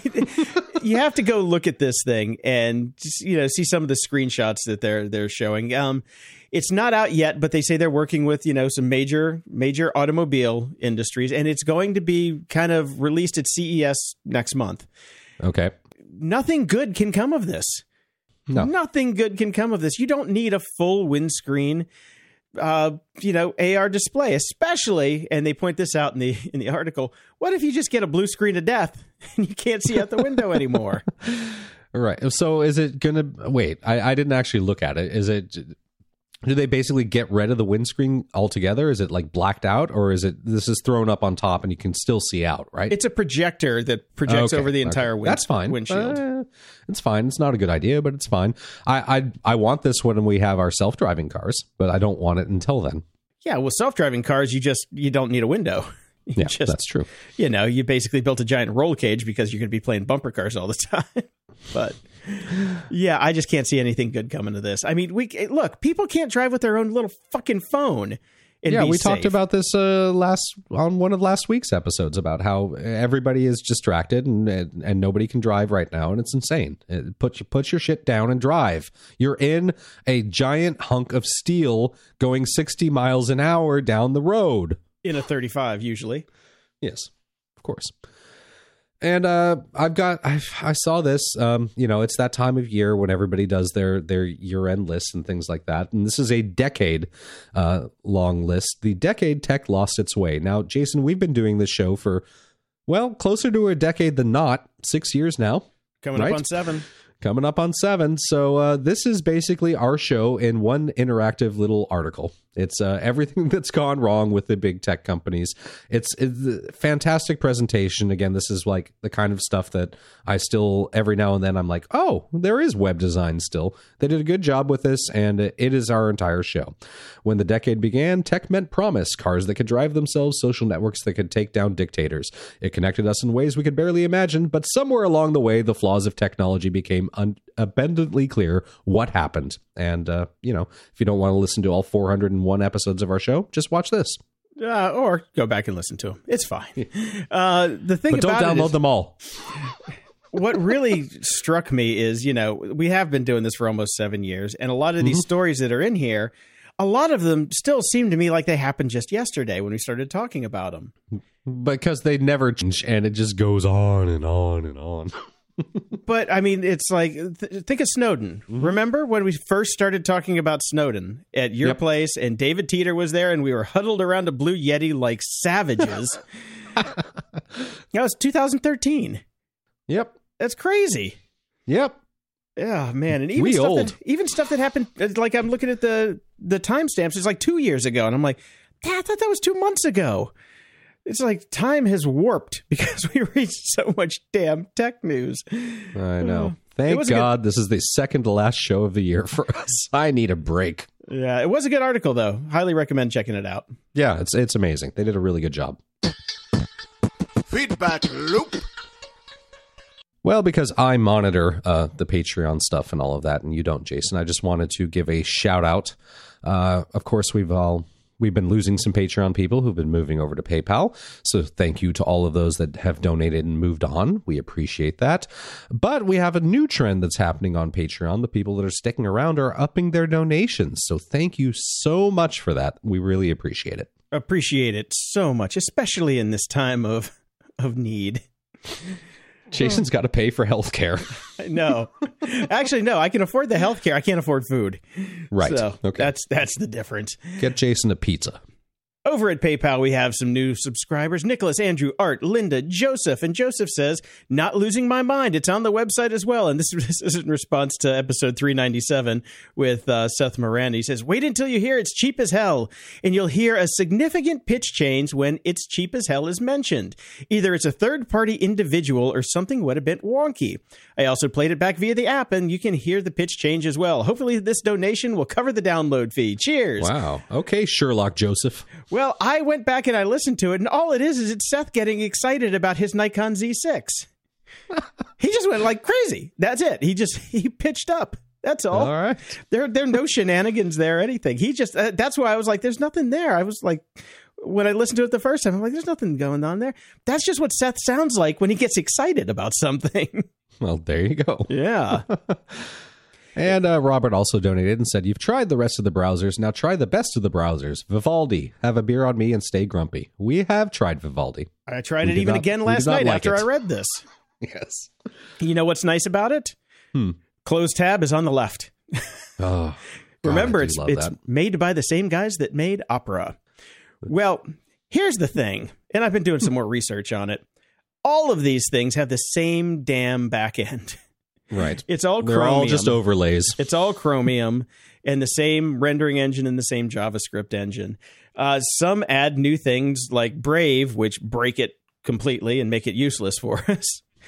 you have to go look at this thing and just, you know, see some of the screenshots that they're they're showing. Um, it's not out yet, but they say they're working with, you know, some major major automobile industries, and it's going to be kind of released at C E S next month. Okay. Nothing good can come of this. No. Nothing good can come of this. You don't need a full windscreen, uh, you know, A R display, especially, and they point this out in the in the article. What if you just get a blue screen of death and you can't see out the window anymore? Right. So is it going to wait? I, I didn't actually look at it. Is it? Do they basically get rid of the windscreen altogether? Is it like blacked out, or is it this is thrown up on top and you can still see out? Right. It's a projector that projects Okay, over the okay. entire wind, That's fine. windshield. Uh, it's fine. It's not a good idea, but it's fine. I, I I want this when we have our self-driving cars, but I don't want it until then. Yeah, well, self-driving cars, you just you don't need a window. You Yeah, just, that's true. You know, you basically built a giant roll cage because you're going to be playing bumper cars all the time. But yeah, I just can't see anything good coming to this. I mean, we look, people can't drive with their own little fucking phone. And Yeah, be we safe. talked about this uh, last on one of last week's episodes about how everybody is distracted and and, and nobody can drive right now, and it's insane. It, put your put your shit down and drive. You're in a giant hunk of steel going sixty miles an hour down the road. In a thirty-five, usually. Yes, of course. And uh, I've got, I, I saw this, um, you know, it's that time of year when everybody does their, their year-end lists and things like that. And this is a decade uh, long list. The decade tech lost its way. Now, Jason, we've been doing this show for, well, closer to a decade than not, six years now. Coming right? up on seven. Coming up on seven. So uh, this is basically our show in one interactive little article. It's uh, everything that's gone wrong with the big tech companies. It's, it's a fantastic presentation. Again, this is like the kind of stuff that I still, every now and then, I'm like, oh, there is web design still. They did a good job with this, and it is our entire show. When the decade began, tech meant promise. Cars that could drive themselves, social networks that could take down dictators. It connected us in ways we could barely imagine, but somewhere along the way, the flaws of technology became un- abundantly clear what happened. And, uh, you know, if you don't want to listen to all four hundred one episodes of our show, just watch this. Uh, or go back and listen to them. It's fine. Uh, the thing But don't about it download is, them all. what really struck me is, you know, we have been doing this for almost seven years, and a lot of these Mm-hmm. stories that are in here, a lot of them still seem to me like they happened just yesterday when we started talking about them. Because they never change, and it just goes on and on and on. But I mean, it's like, th- think of Snowden. Mm-hmm. Remember when we first started talking about Snowden at your Yep. place, and David Teeter was there, and we were huddled around a Blue Yeti like savages? That was two thousand thirteen. Yep. That's crazy. Yep. Yeah, man, and even We stuff old. that even stuff that happened, like I'm looking at the the timestamps. It's like two years ago, and I'm like, I thought that was two months ago. It's like time has warped because we read so much damn tech news. I know. It Thank was a good- God this is the second to last show of the year for us. I need a break. Yeah, it was a good article though. Highly recommend checking it out. Yeah, it's it's amazing. They did a really good job. Feedback loop. Well, because I monitor uh, the Patreon stuff and all of that, and you don't, Jason, I just wanted to give a shout out. Uh, of course, we've all we've been losing some Patreon people who've been moving over to PayPal. So thank you to all of those that have donated and moved on. We appreciate that. But we have a new trend that's happening on Patreon. The people that are sticking around are upping their donations. So thank you so much for that. We really appreciate it. Appreciate it so much, especially in this time of of need. Jason's got to pay for health care. No, actually, no, I can afford the health care. I can't afford food. Right. So okay. that's that's the difference. Get Jason a pizza. Over at PayPal, we have some new subscribers. Nicholas, Andrew, Art, Linda, Joseph. And Joseph says, not losing my mind. It's on the website as well. And this, this is in response to episode three ninety-seven with uh, Seth Moran. He says, wait until you hear It's Cheap as Hell. And you'll hear a significant pitch change when It's Cheap as Hell is mentioned. Either it's a third-party individual or something went a bit wonky. I also played it back via the app, and you can hear the pitch change as well. Hopefully this donation will cover the download fee. Cheers. Wow. Okay, Sherlock Joseph. Well, I went back and I listened to it, and all it is is it's Seth getting excited about his Nikon Z six. He just went like crazy. That's it. He just he pitched up. That's all. All right. There, there are no shenanigans there or anything. He just uh, that's why I was like, there's nothing there. I was like, when I listened to it the first time, I'm like, there's nothing going on there. That's just what Seth sounds like when he gets excited about something. Well, there you go. Yeah. And uh, Robert also donated and said, you've tried the rest of the browsers. Now try the best of the browsers. Vivaldi. Have a beer on me and stay grumpy. We have tried Vivaldi. I tried We it did even not- again we last did not night like after it. I read this. Yes. You know what's nice about it? Hmm. Closed tab is on the left. Oh, Remember, God, I do it's love it's that. made by the same guys that made Opera. Well, here's the thing, and I've been doing some more research on it. All of these things have the same damn back end. Right. It's all They're Chromium. all just overlays. It's all Chromium and the same rendering engine and the same JavaScript engine. Uh, some add new things like Brave, which break it completely and make it useless for us.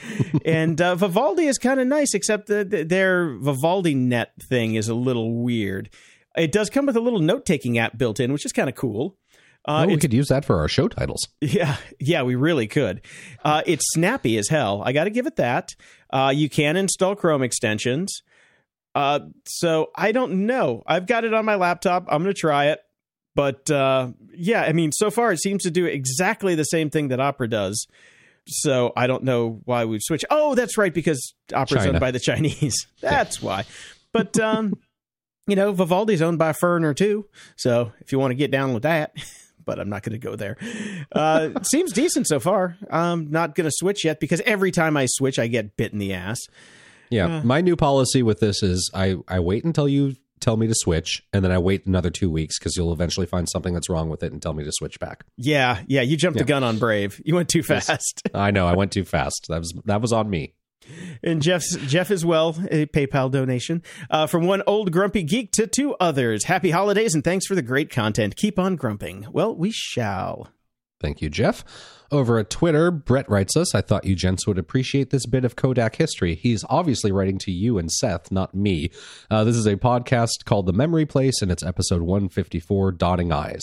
And uh, Vivaldi is kind of nice, except that the, their Vivaldi Net thing is a little weird. It does come with a little note-taking app built in, which is kind of cool. Uh, oh, we it's- could use that for our show titles. Yeah, yeah, we really could. Uh, it's snappy as hell. I got to give it that. Uh, you can install Chrome extensions. Uh, so I don't know. I've got it on my laptop. I'm going to try it. But uh, yeah, I mean, so far it seems to do exactly the same thing that Opera does. So I don't know why we've switched. Oh, that's right, because Opera's China. owned by the Chinese. That's why. But, um, you know, Vivaldi's owned by Ferner too. So if you want to get down with that. But I'm not going to go there. Uh, seems decent so far. I'm not going to switch yet because every time I switch, I get bit in the ass. Yeah. Uh. My new policy with this is I, I wait until you tell me to switch, and then I wait another two weeks because you'll eventually find something that's wrong with it and tell me to switch back. Yeah, yeah. You jumped the Yeah. gun on Brave. You went too fast. I know. I went too fast. That was that was on me. And Jeff's, Jeff as well, a PayPal donation. Uh, from one old grumpy geek to two others. Happy holidays and thanks for the great content. Keep on grumping. Well, we shall. Thank you, Jeff. Over at Twitter, Brett writes us, I thought you gents would appreciate this bit of Kodak history. He's obviously writing to you and Seth, not me. Uh, this is a podcast called The Memory Place, and it's episode one fifty-four, Dotting Eyes.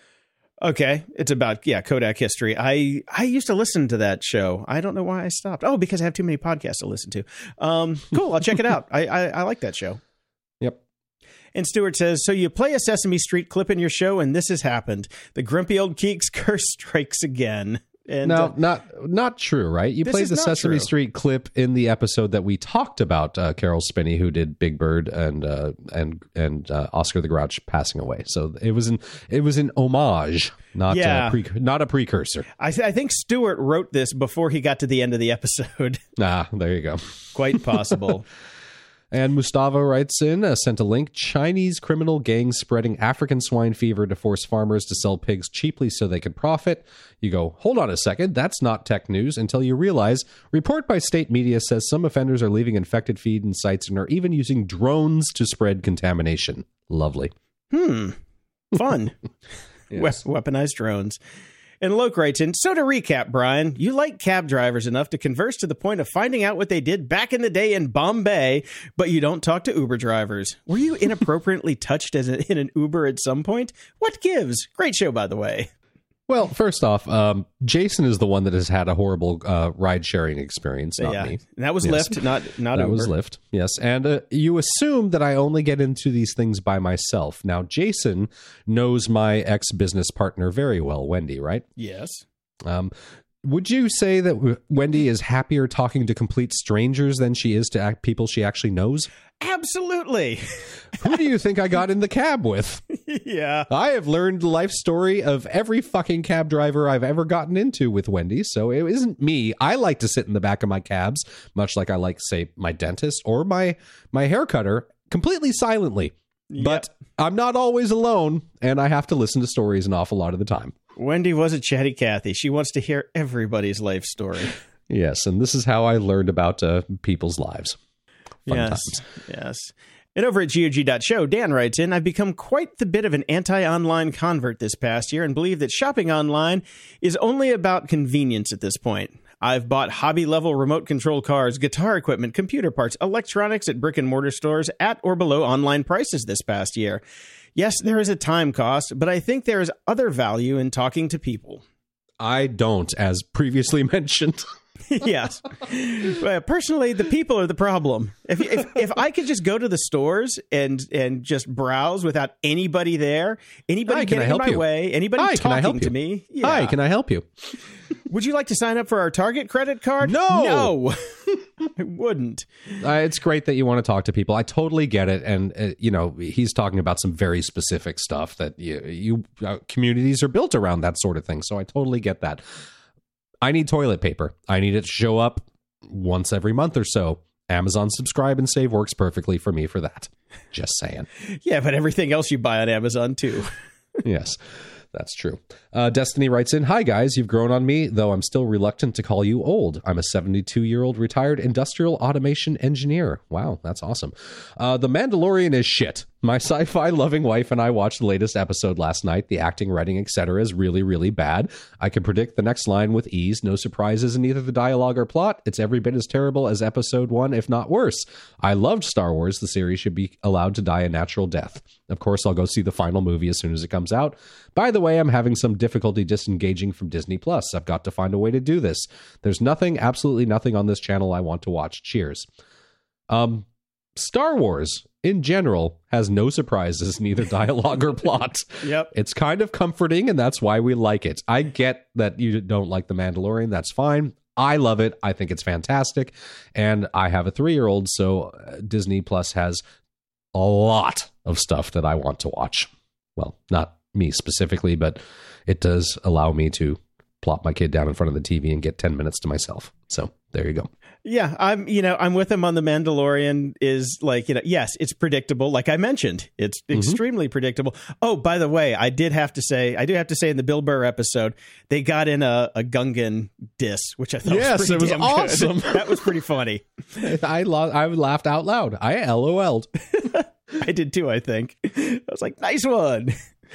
Okay. It's about, yeah, Kodak history. I, I used to listen to that show. I don't know why I stopped. Oh, because I have too many podcasts to listen to. Um, cool. I'll check it out. I, I, I like that show. Yep. And Stuart says, so you play a Sesame Street clip in your show, and this has happened. The grumpy old geek's curse strikes again. And, no, uh, not not true, right? You this played is the not Sesame true. Street clip in the episode that we talked about uh, Carol Spinney, who did Big Bird, and uh, and and uh, Oscar the Grouch passing away. So it was an it was an homage, not Yeah. a pre- not a precursor. I, th- I think Stuart wrote this before he got to the end of the episode. Ah, there you go. Quite possible. And Mustavo writes in, uh, sent a link, Chinese criminal gangs spreading African swine fever to force farmers to sell pigs cheaply so they can profit. You go, hold on a second, that's not tech news, until you realize, report by state media says some offenders are leaving infected feed in sites and are even using drones to spread contamination. Lovely. Hmm. Fun. Yes. We- weaponized drones. And Loke writes in, so to recap, Brian, you like cab drivers enough to converse to the point of finding out what they did back in the day in Bombay, but you don't talk to Uber drivers. Were you inappropriately touched as a, in an Uber at some point? What gives? Great show, by the way. Well, first off, um, Jason is the one that has had a horrible uh, ride-sharing experience, not yeah. me. And that was Yes. Lyft, not not that Uber. was Lyft, yes. And uh, you assume that I only get into these things by myself. Now, Jason knows my ex-business partner very well, Wendy, right? Yes. Um, would you say that w- Wendy is happier talking to complete strangers than she is to act- people she actually knows? Absolutely. Who do you think I got in the cab with? Yeah. I have learned the life story of every fucking cab driver I've ever gotten into with Wendy, so it isn't me. I like to sit in the back of my cabs, much like I like, say, my dentist or my my hair cutter, completely silently. Yep. But I'm not always alone, and I have to listen to stories an awful lot of the time. Wendy was a chatty Cathy. She wants to hear everybody's life story. Yes, and this is how I learned about uh, people's lives. Fun yes. times. Yes. And over at G O G dot show, Dan writes in, I've become quite the bit of an anti-online convert this past year and believe that shopping online is only about convenience at this point. I've bought hobby-level remote control cars, guitar equipment, computer parts, electronics at brick-and-mortar stores at or below online prices this past year. Yes, there is a time cost, but I think there is other value in talking to people. I don't, as previously mentioned. Yes. Well, personally, the people are the problem. If, if if I could just go to the stores and and just browse without anybody there, anybody Hi, can I getting in help my you? way, anybody Hi, can I help talking to you? me. Yeah. Hi, can I help you? Would you like to sign up for our Target credit card? No. No. I wouldn't. Uh, it's great that you want to talk to people. I totally get it. And, uh, you know, he's talking about some very specific stuff that you, you uh, communities are built around that sort of thing. So I totally get that. I need toilet paper. I need it to show up once every month or so. Amazon Subscribe and Save works perfectly for me for that. Just saying. Yeah, but everything else you buy on Amazon, too. Yes, that's true. Uh, Destiny writes in, Hi, guys. You've grown on me, though I'm still reluctant to call you old. I'm a seventy-two-year-old retired industrial automation engineer. Wow, that's awesome. Uh, the Mandalorian is shit. My sci-fi loving wife and I watched the latest episode last night. The acting, writing, et cetera is really, really bad. I can predict the next line with ease. No surprises in either the dialogue or plot. It's every bit as terrible as episode one, if not worse. I loved Star Wars. The series should be allowed to die a natural death. Of course, I'll go see the final movie as soon as it comes out. By the way, I'm having some difficulty disengaging from Disney Plus. I've got to find a way to do this. There's nothing, absolutely nothing on this channel I want to watch. Cheers. Um, Star Wars, in general, has no surprises, neither dialogue or plot. Yep. It's kind of comforting, and that's why we like it. I get that you don't like The Mandalorian. That's fine. I love it. I think it's fantastic. And I have a three-year-old, so Disney Plus has a lot of stuff that I want to watch. Well, not me specifically, but it does allow me to plop my kid down in front of the T V and get ten minutes to myself. So there you go. Yeah, I'm, you know, I'm with him on The Mandalorian is like, you know, yes, it's predictable. Like I mentioned, it's mm-hmm. extremely predictable. Oh, by the way, I did have to say, I do have to say in the Bill Burr episode, they got in a, a Gungan diss, which I thought yes, was pretty it was damn awesome. Good. That was pretty funny. I lo- I laughed out loud. I LOL'd. I did too, I think. I was like, nice one.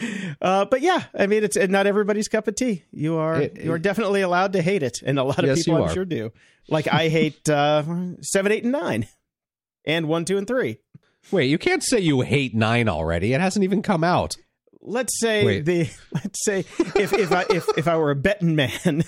Uh, but yeah, I mean, it's not everybody's cup of tea. You are it, you are definitely allowed to hate it, and a lot of yes, people I'm are. sure do. Like I hate uh, seven, eight, and nine, and one, two, and three. Wait, you can't say you hate nine already. It hasn't even come out. Let's say Wait. the let's say if if I if, if I were a betting man,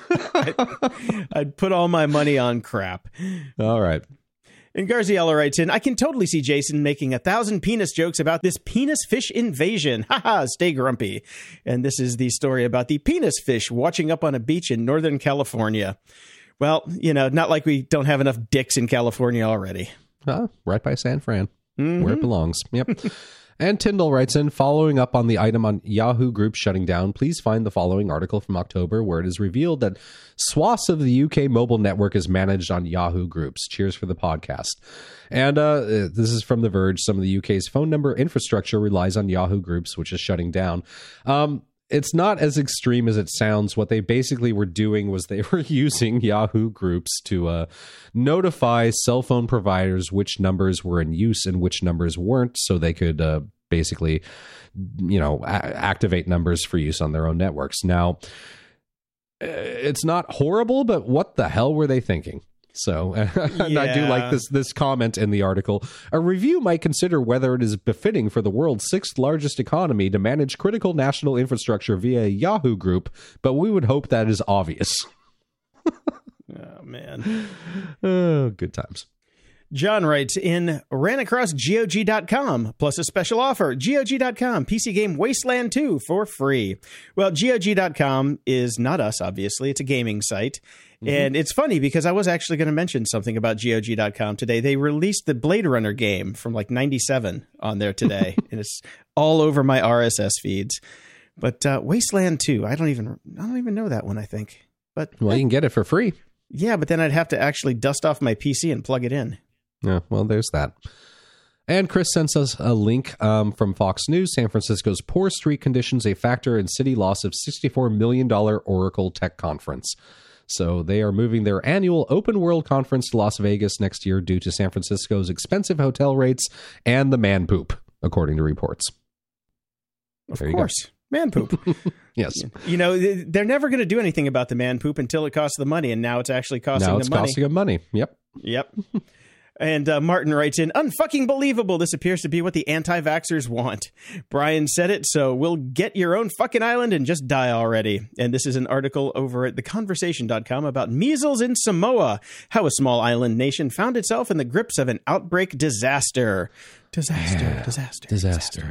I'd, I'd put all my money on crap. All right. And Garziella writes in, I can totally see Jason making a thousand penis jokes about this penis fish invasion. Haha, stay grumpy. And this is the story about the penis fish watching up on a beach in Northern California. Well, you know, not like we don't have enough dicks in California already. Uh, right by San Fran, mm-hmm. where it belongs. Yep. And Tyndall writes in, following up on the item on Yahoo Group shutting down, please find the following article from October where it is revealed that swaths of the U K mobile network is managed on Yahoo Groups. Cheers for the podcast. And uh, this is from The Verge. Some of the U K's phone number infrastructure relies on Yahoo Groups, which is shutting down. Um, it's not as extreme as it sounds. What they basically were doing was they were using Yahoo Groups to uh, notify cell phone providers which numbers were in use and which numbers weren't, so they could uh, basically, you know, a- activate numbers for use on their own networks. Now, it's not horrible, but what the hell were they thinking? So and Yeah. I do like this this comment in the article. A review might consider whether it is befitting for the world's sixth largest economy to manage critical national infrastructure via a Yahoo group, but we would hope that is obvious. Oh, man. Oh, good times. John writes in, ran across G O G dot com plus a special offer. G O G dot com, P C game Wasteland two for free. Well, G O G dot com is not us, obviously. It's a gaming site. Mm-hmm. And it's funny because I was actually going to mention something about G O G dot com today. They released the Blade Runner game from like ninety-seven on there today. And it's all over my R S S feeds. But uh, Wasteland two, I don't even I don't even know that one, I think. But Well, you can get it for free. yeah, but then I'd have to actually dust off my P C and plug it in. Yeah, well, there's that. And Chris sends us a link um, from Fox News. San Francisco's poor street conditions a factor in city loss of sixty-four million dollars Oracle Tech Conference. So they are moving their annual open world conference to Las Vegas next year due to San Francisco's expensive hotel rates and the man poop, according to reports. Of There you course. go. Man poop. Yes. You know, they're never going to do anything about the man poop until it costs the money, and now it's actually costing Now them it's money. costing them money. Yep. Yep. And uh, Martin writes in, unfucking believable. This appears to be what the anti-vaxxers want. Brian said it, so we'll get your own fucking island and just die already. And this is an article over at the conversation dot com about measles in Samoa, how a small island nation found itself in the grips of an outbreak disaster. Disaster, Yeah. disaster, Disaster.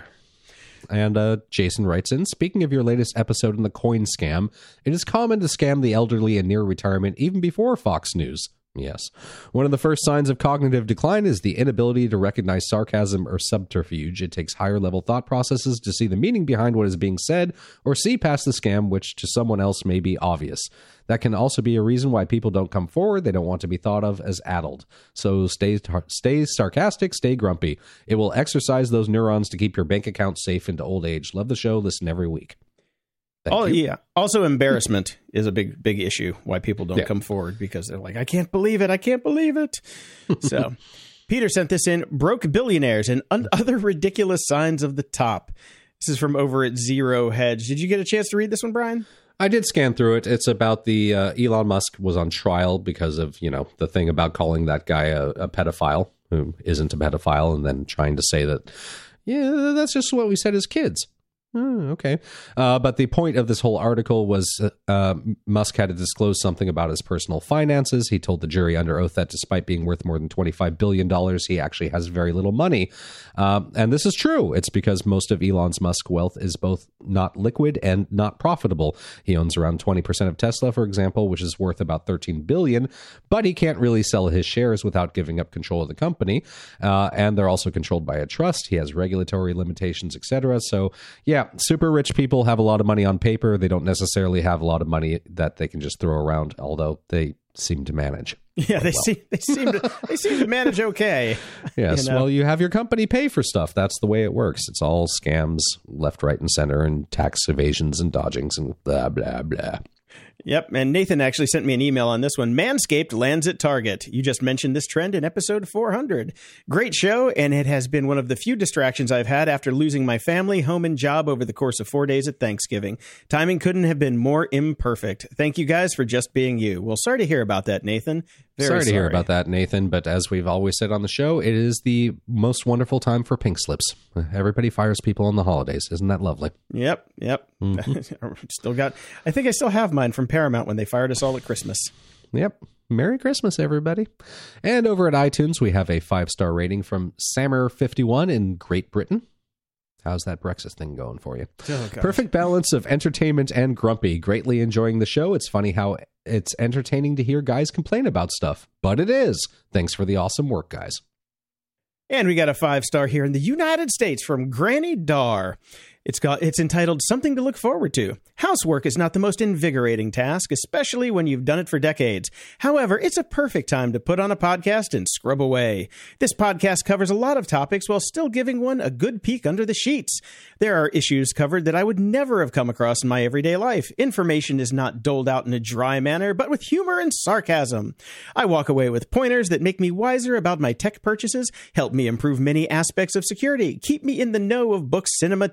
And uh, Jason writes in, speaking of your latest episode in the coin scam, it is common to scam the elderly and near retirement even before Fox News. Yes. One of the first signs of cognitive decline is the inability to recognize sarcasm or subterfuge. It takes higher level thought processes to see the meaning behind what is being said or see past the scam, which to someone else may be obvious. That can also be a reason why people don't come forward. They don't want to be thought of as addled. So stay, stay sarcastic, stay grumpy. It will exercise those neurons to keep your bank account safe into old age. Love the show. Listen every week. Oh, you. yeah. Also, embarrassment is a big, big issue why people don't Yeah. come forward because they're like, I can't believe it. I can't believe it. So Peter sent this in, broke billionaires and un- other ridiculous signs of the top. This is from over at Zero Hedge. Did you get a chance to read this one, Brian? I did scan through it. It's about the uh, Elon Musk was on trial because of, you know, the thing about calling that guy a, a pedophile who isn't a pedophile and then trying to say that, yeah, that's just what we said as kids. Oh, okay. Uh, but the point of this whole article was uh, Musk had to disclose something about his personal finances. He told the jury under oath that despite being worth more than twenty-five billion dollars, he actually has very little money. Um, and this is true. It's because most of Elon's Musk wealth is both not liquid and not profitable. He owns around twenty percent of Tesla, for example, which is worth about thirteen billion dollars, but he can't really sell his shares without giving up control of the company. Uh, and they're also controlled by a trust. He has regulatory limitations, et cetera. So, yeah. Super rich people have a lot of money on paper. They don't necessarily have a lot of money that they can just throw around, although they seem to manage. Yeah, they well. seem they seem to they seem to manage okay. Yes, You know? well, you have your company pay for stuff. That's the way it works. It's all scams left, right, and center, and tax evasions and dodgings and blah, blah, blah. Yep, and Nathan actually sent me an email on this one. Manscaped lands at Target. You just mentioned this trend in episode four hundred. Great show, and it has been one of the few distractions I've had after losing my family, home, and job over the course of four days at Thanksgiving. Timing couldn't have been more imperfect. Thank you guys for just being you. Well, sorry to hear about that, Nathan. Very sorry to sorry. hear about that, Nathan, but as we've always said on the show, it is the most wonderful time for pink slips. Everybody fires people on the holidays. Isn't that lovely? Yep, yep. Mm-hmm. Still got, I think I still have mine from Paramount when they fired us all at Christmas. Yep. Merry Christmas, everybody. And over at iTunes, we have a five-star rating from Sammer fifty-one in Great Britain. How's that Brexit thing going for you? Oh, gosh. Perfect balance of entertainment and grumpy. Greatly enjoying the show. It's funny how it's entertaining to hear guys complain about stuff, but it is. Thanks for the awesome work, guys. And we got a five-star here in the United States from Granny Dar. It's got, it's entitled Something to Look Forward to. Housework is not the most invigorating task, especially when you've done it for decades. However, it's a perfect time to put on a podcast and scrub away. This podcast covers a lot of topics while still giving one a good peek under the sheets. There are issues covered that I would never have come across in my everyday life. Information is not doled out in a dry manner, but with humor and sarcasm. I walk away with pointers that make me wiser about my tech purchases, help me improve many aspects of security, keep me in the know of books, cinema, T V,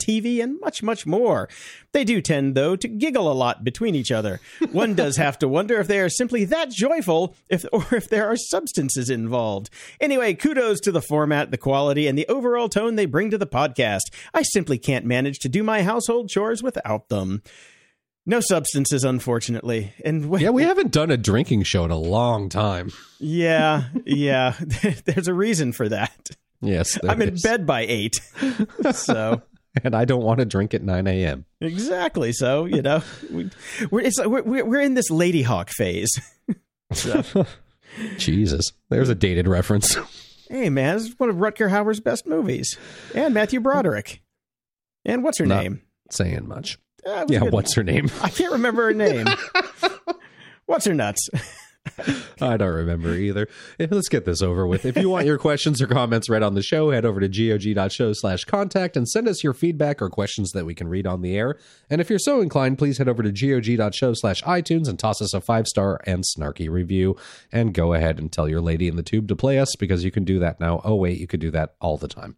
and much, much more. They do tend, though, to giggle a lot between each other. One does have to wonder if they are simply that joyful, if or if there are substances involved. Anyway, kudos to the format, the quality, and the overall tone they bring to the podcast. I simply can't manage to do my household chores without them. No substances, unfortunately. And w- yeah, we haven't done a drinking show in a long time. Yeah, yeah. There's a reason for that. Yes, I'm in is. bed by eight. So, and I don't want to drink at nine a.m. Exactly. So, you know, we, we're it's we're we're in this Lady Hawk phase. So. Jesus, there's a dated reference. Hey, man, this is one of Rutger Hauer's best movies, and Matthew Broderick, and what's her Not name? Saying much. Uh, yeah, good. What's her name? I can't remember her name. What's her nuts? I don't remember either. Let's get this over with. If you want your questions or comments read on the show, head over to gog.show slash contact and send us your feedback or questions that we can read on the air. And if you're so inclined, please head over to gog.show slash iTunes and toss us a five-star and snarky review. And go ahead and tell your lady in the tube to play us, because you can do that now. Oh, wait, you could do that all the time.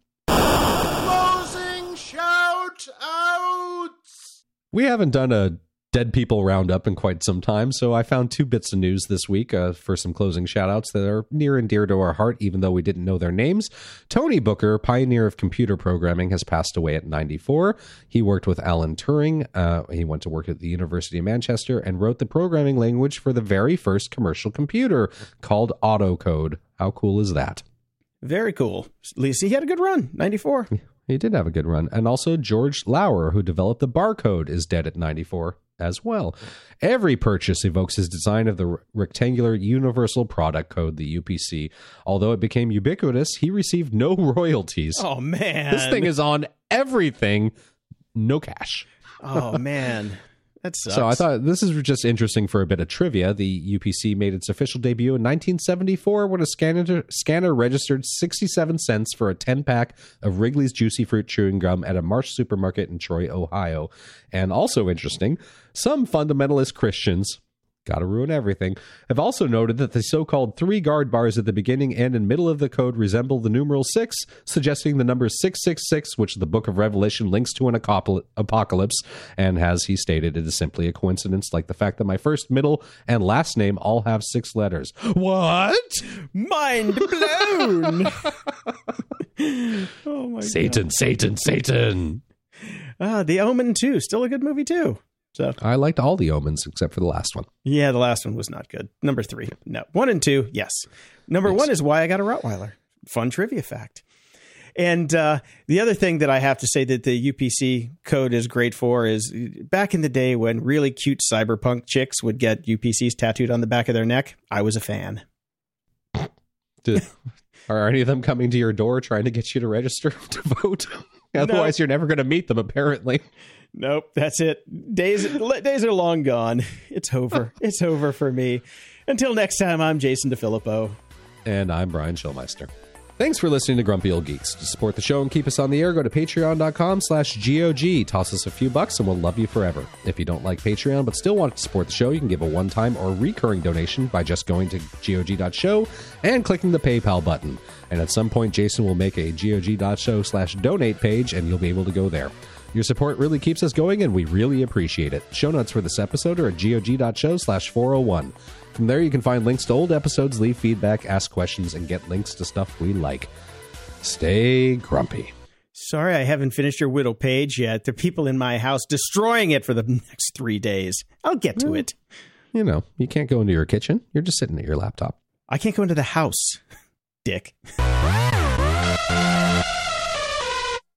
Closing shout outs! We haven't done a Dead People Roundup in quite some time, so I found two bits of news this week uh, for some closing shout-outs that are near and dear to our heart, even though we didn't know their names. Tony Booker, pioneer of computer programming, has passed away at ninety-four. He worked with Alan Turing. Uh, he went to work at the University of Manchester and wrote the programming language for the very first commercial computer, called Autocode. How cool is that? Very cool. At least he had a good run, ninety-four. He did have a good run. And also George Lauer, who developed the barcode, is dead at ninety-four. As well. Every purchase evokes his design of the rectangular universal product code, the U P C. Although it became ubiquitous, he received no royalties. Oh, man. This thing is on everything. No cash. Oh, man. That sucks. So I thought this is just interesting for a bit of trivia. The U P C made its official debut in nineteen seventy-four when a scanner, scanner registered sixty-seven cents for a ten-pack of Wrigley's Juicy Fruit chewing gum at a Marsh supermarket in Troy, Ohio. And also interesting, some fundamentalist Christians, gotta ruin everything, have also noted that the so-called three guard bars at the beginning and in middle of the code resemble the numeral six, suggesting the number six six six, which the Book of Revelation links to an apocalypse. And as he stated, it is simply a coincidence, like the fact that my first, middle, and last name all have six letters. What? Mind blown! Oh my Satan, God. Satan, Satan! Ah, The Omen two, still a good movie too. So I liked all the Omens except for the last one. yeah, the last one was not good. Number three, no. One and two, yes. Number Yes. one is Why I Got a Rottweiler. Fun trivia fact. And uh, the other thing that I have to say that the U P C code is great for is back in the day when really cute cyberpunk chicks would get U P Cs tattooed on the back of their neck, I was a fan. Did, are any of them coming to your door trying to get you to register to vote? Otherwise, No. you're never going to meet them, apparently. Nope, that's it. Days days are long gone. It's over. It's over for me. Until next time, I'm Jason DeFilippo. And I'm Brian Schulmeister. Thanks for listening to Grumpy Old Geeks. To support the show and keep us on the air, go to patreon.com slash GOG. Toss us a few bucks and we'll love you forever. If you don't like Patreon but still want to support the show, you can give a one-time or recurring donation by just going to gog.show and clicking the PayPal button. And at some point, Jason will make a gog.show slash donate page and you'll be able to go there. Your support really keeps us going and we really appreciate it. Show notes for this episode are at gog.show slash 401. From there, you can find links to old episodes, leave feedback, ask questions, and get links to stuff we like. Stay grumpy. Sorry I haven't finished your Whittle page yet. The people in my house destroying it for the next three days. I'll get to it. You know, you can't go into your kitchen. You're just sitting at your laptop. I can't go into the house, dick.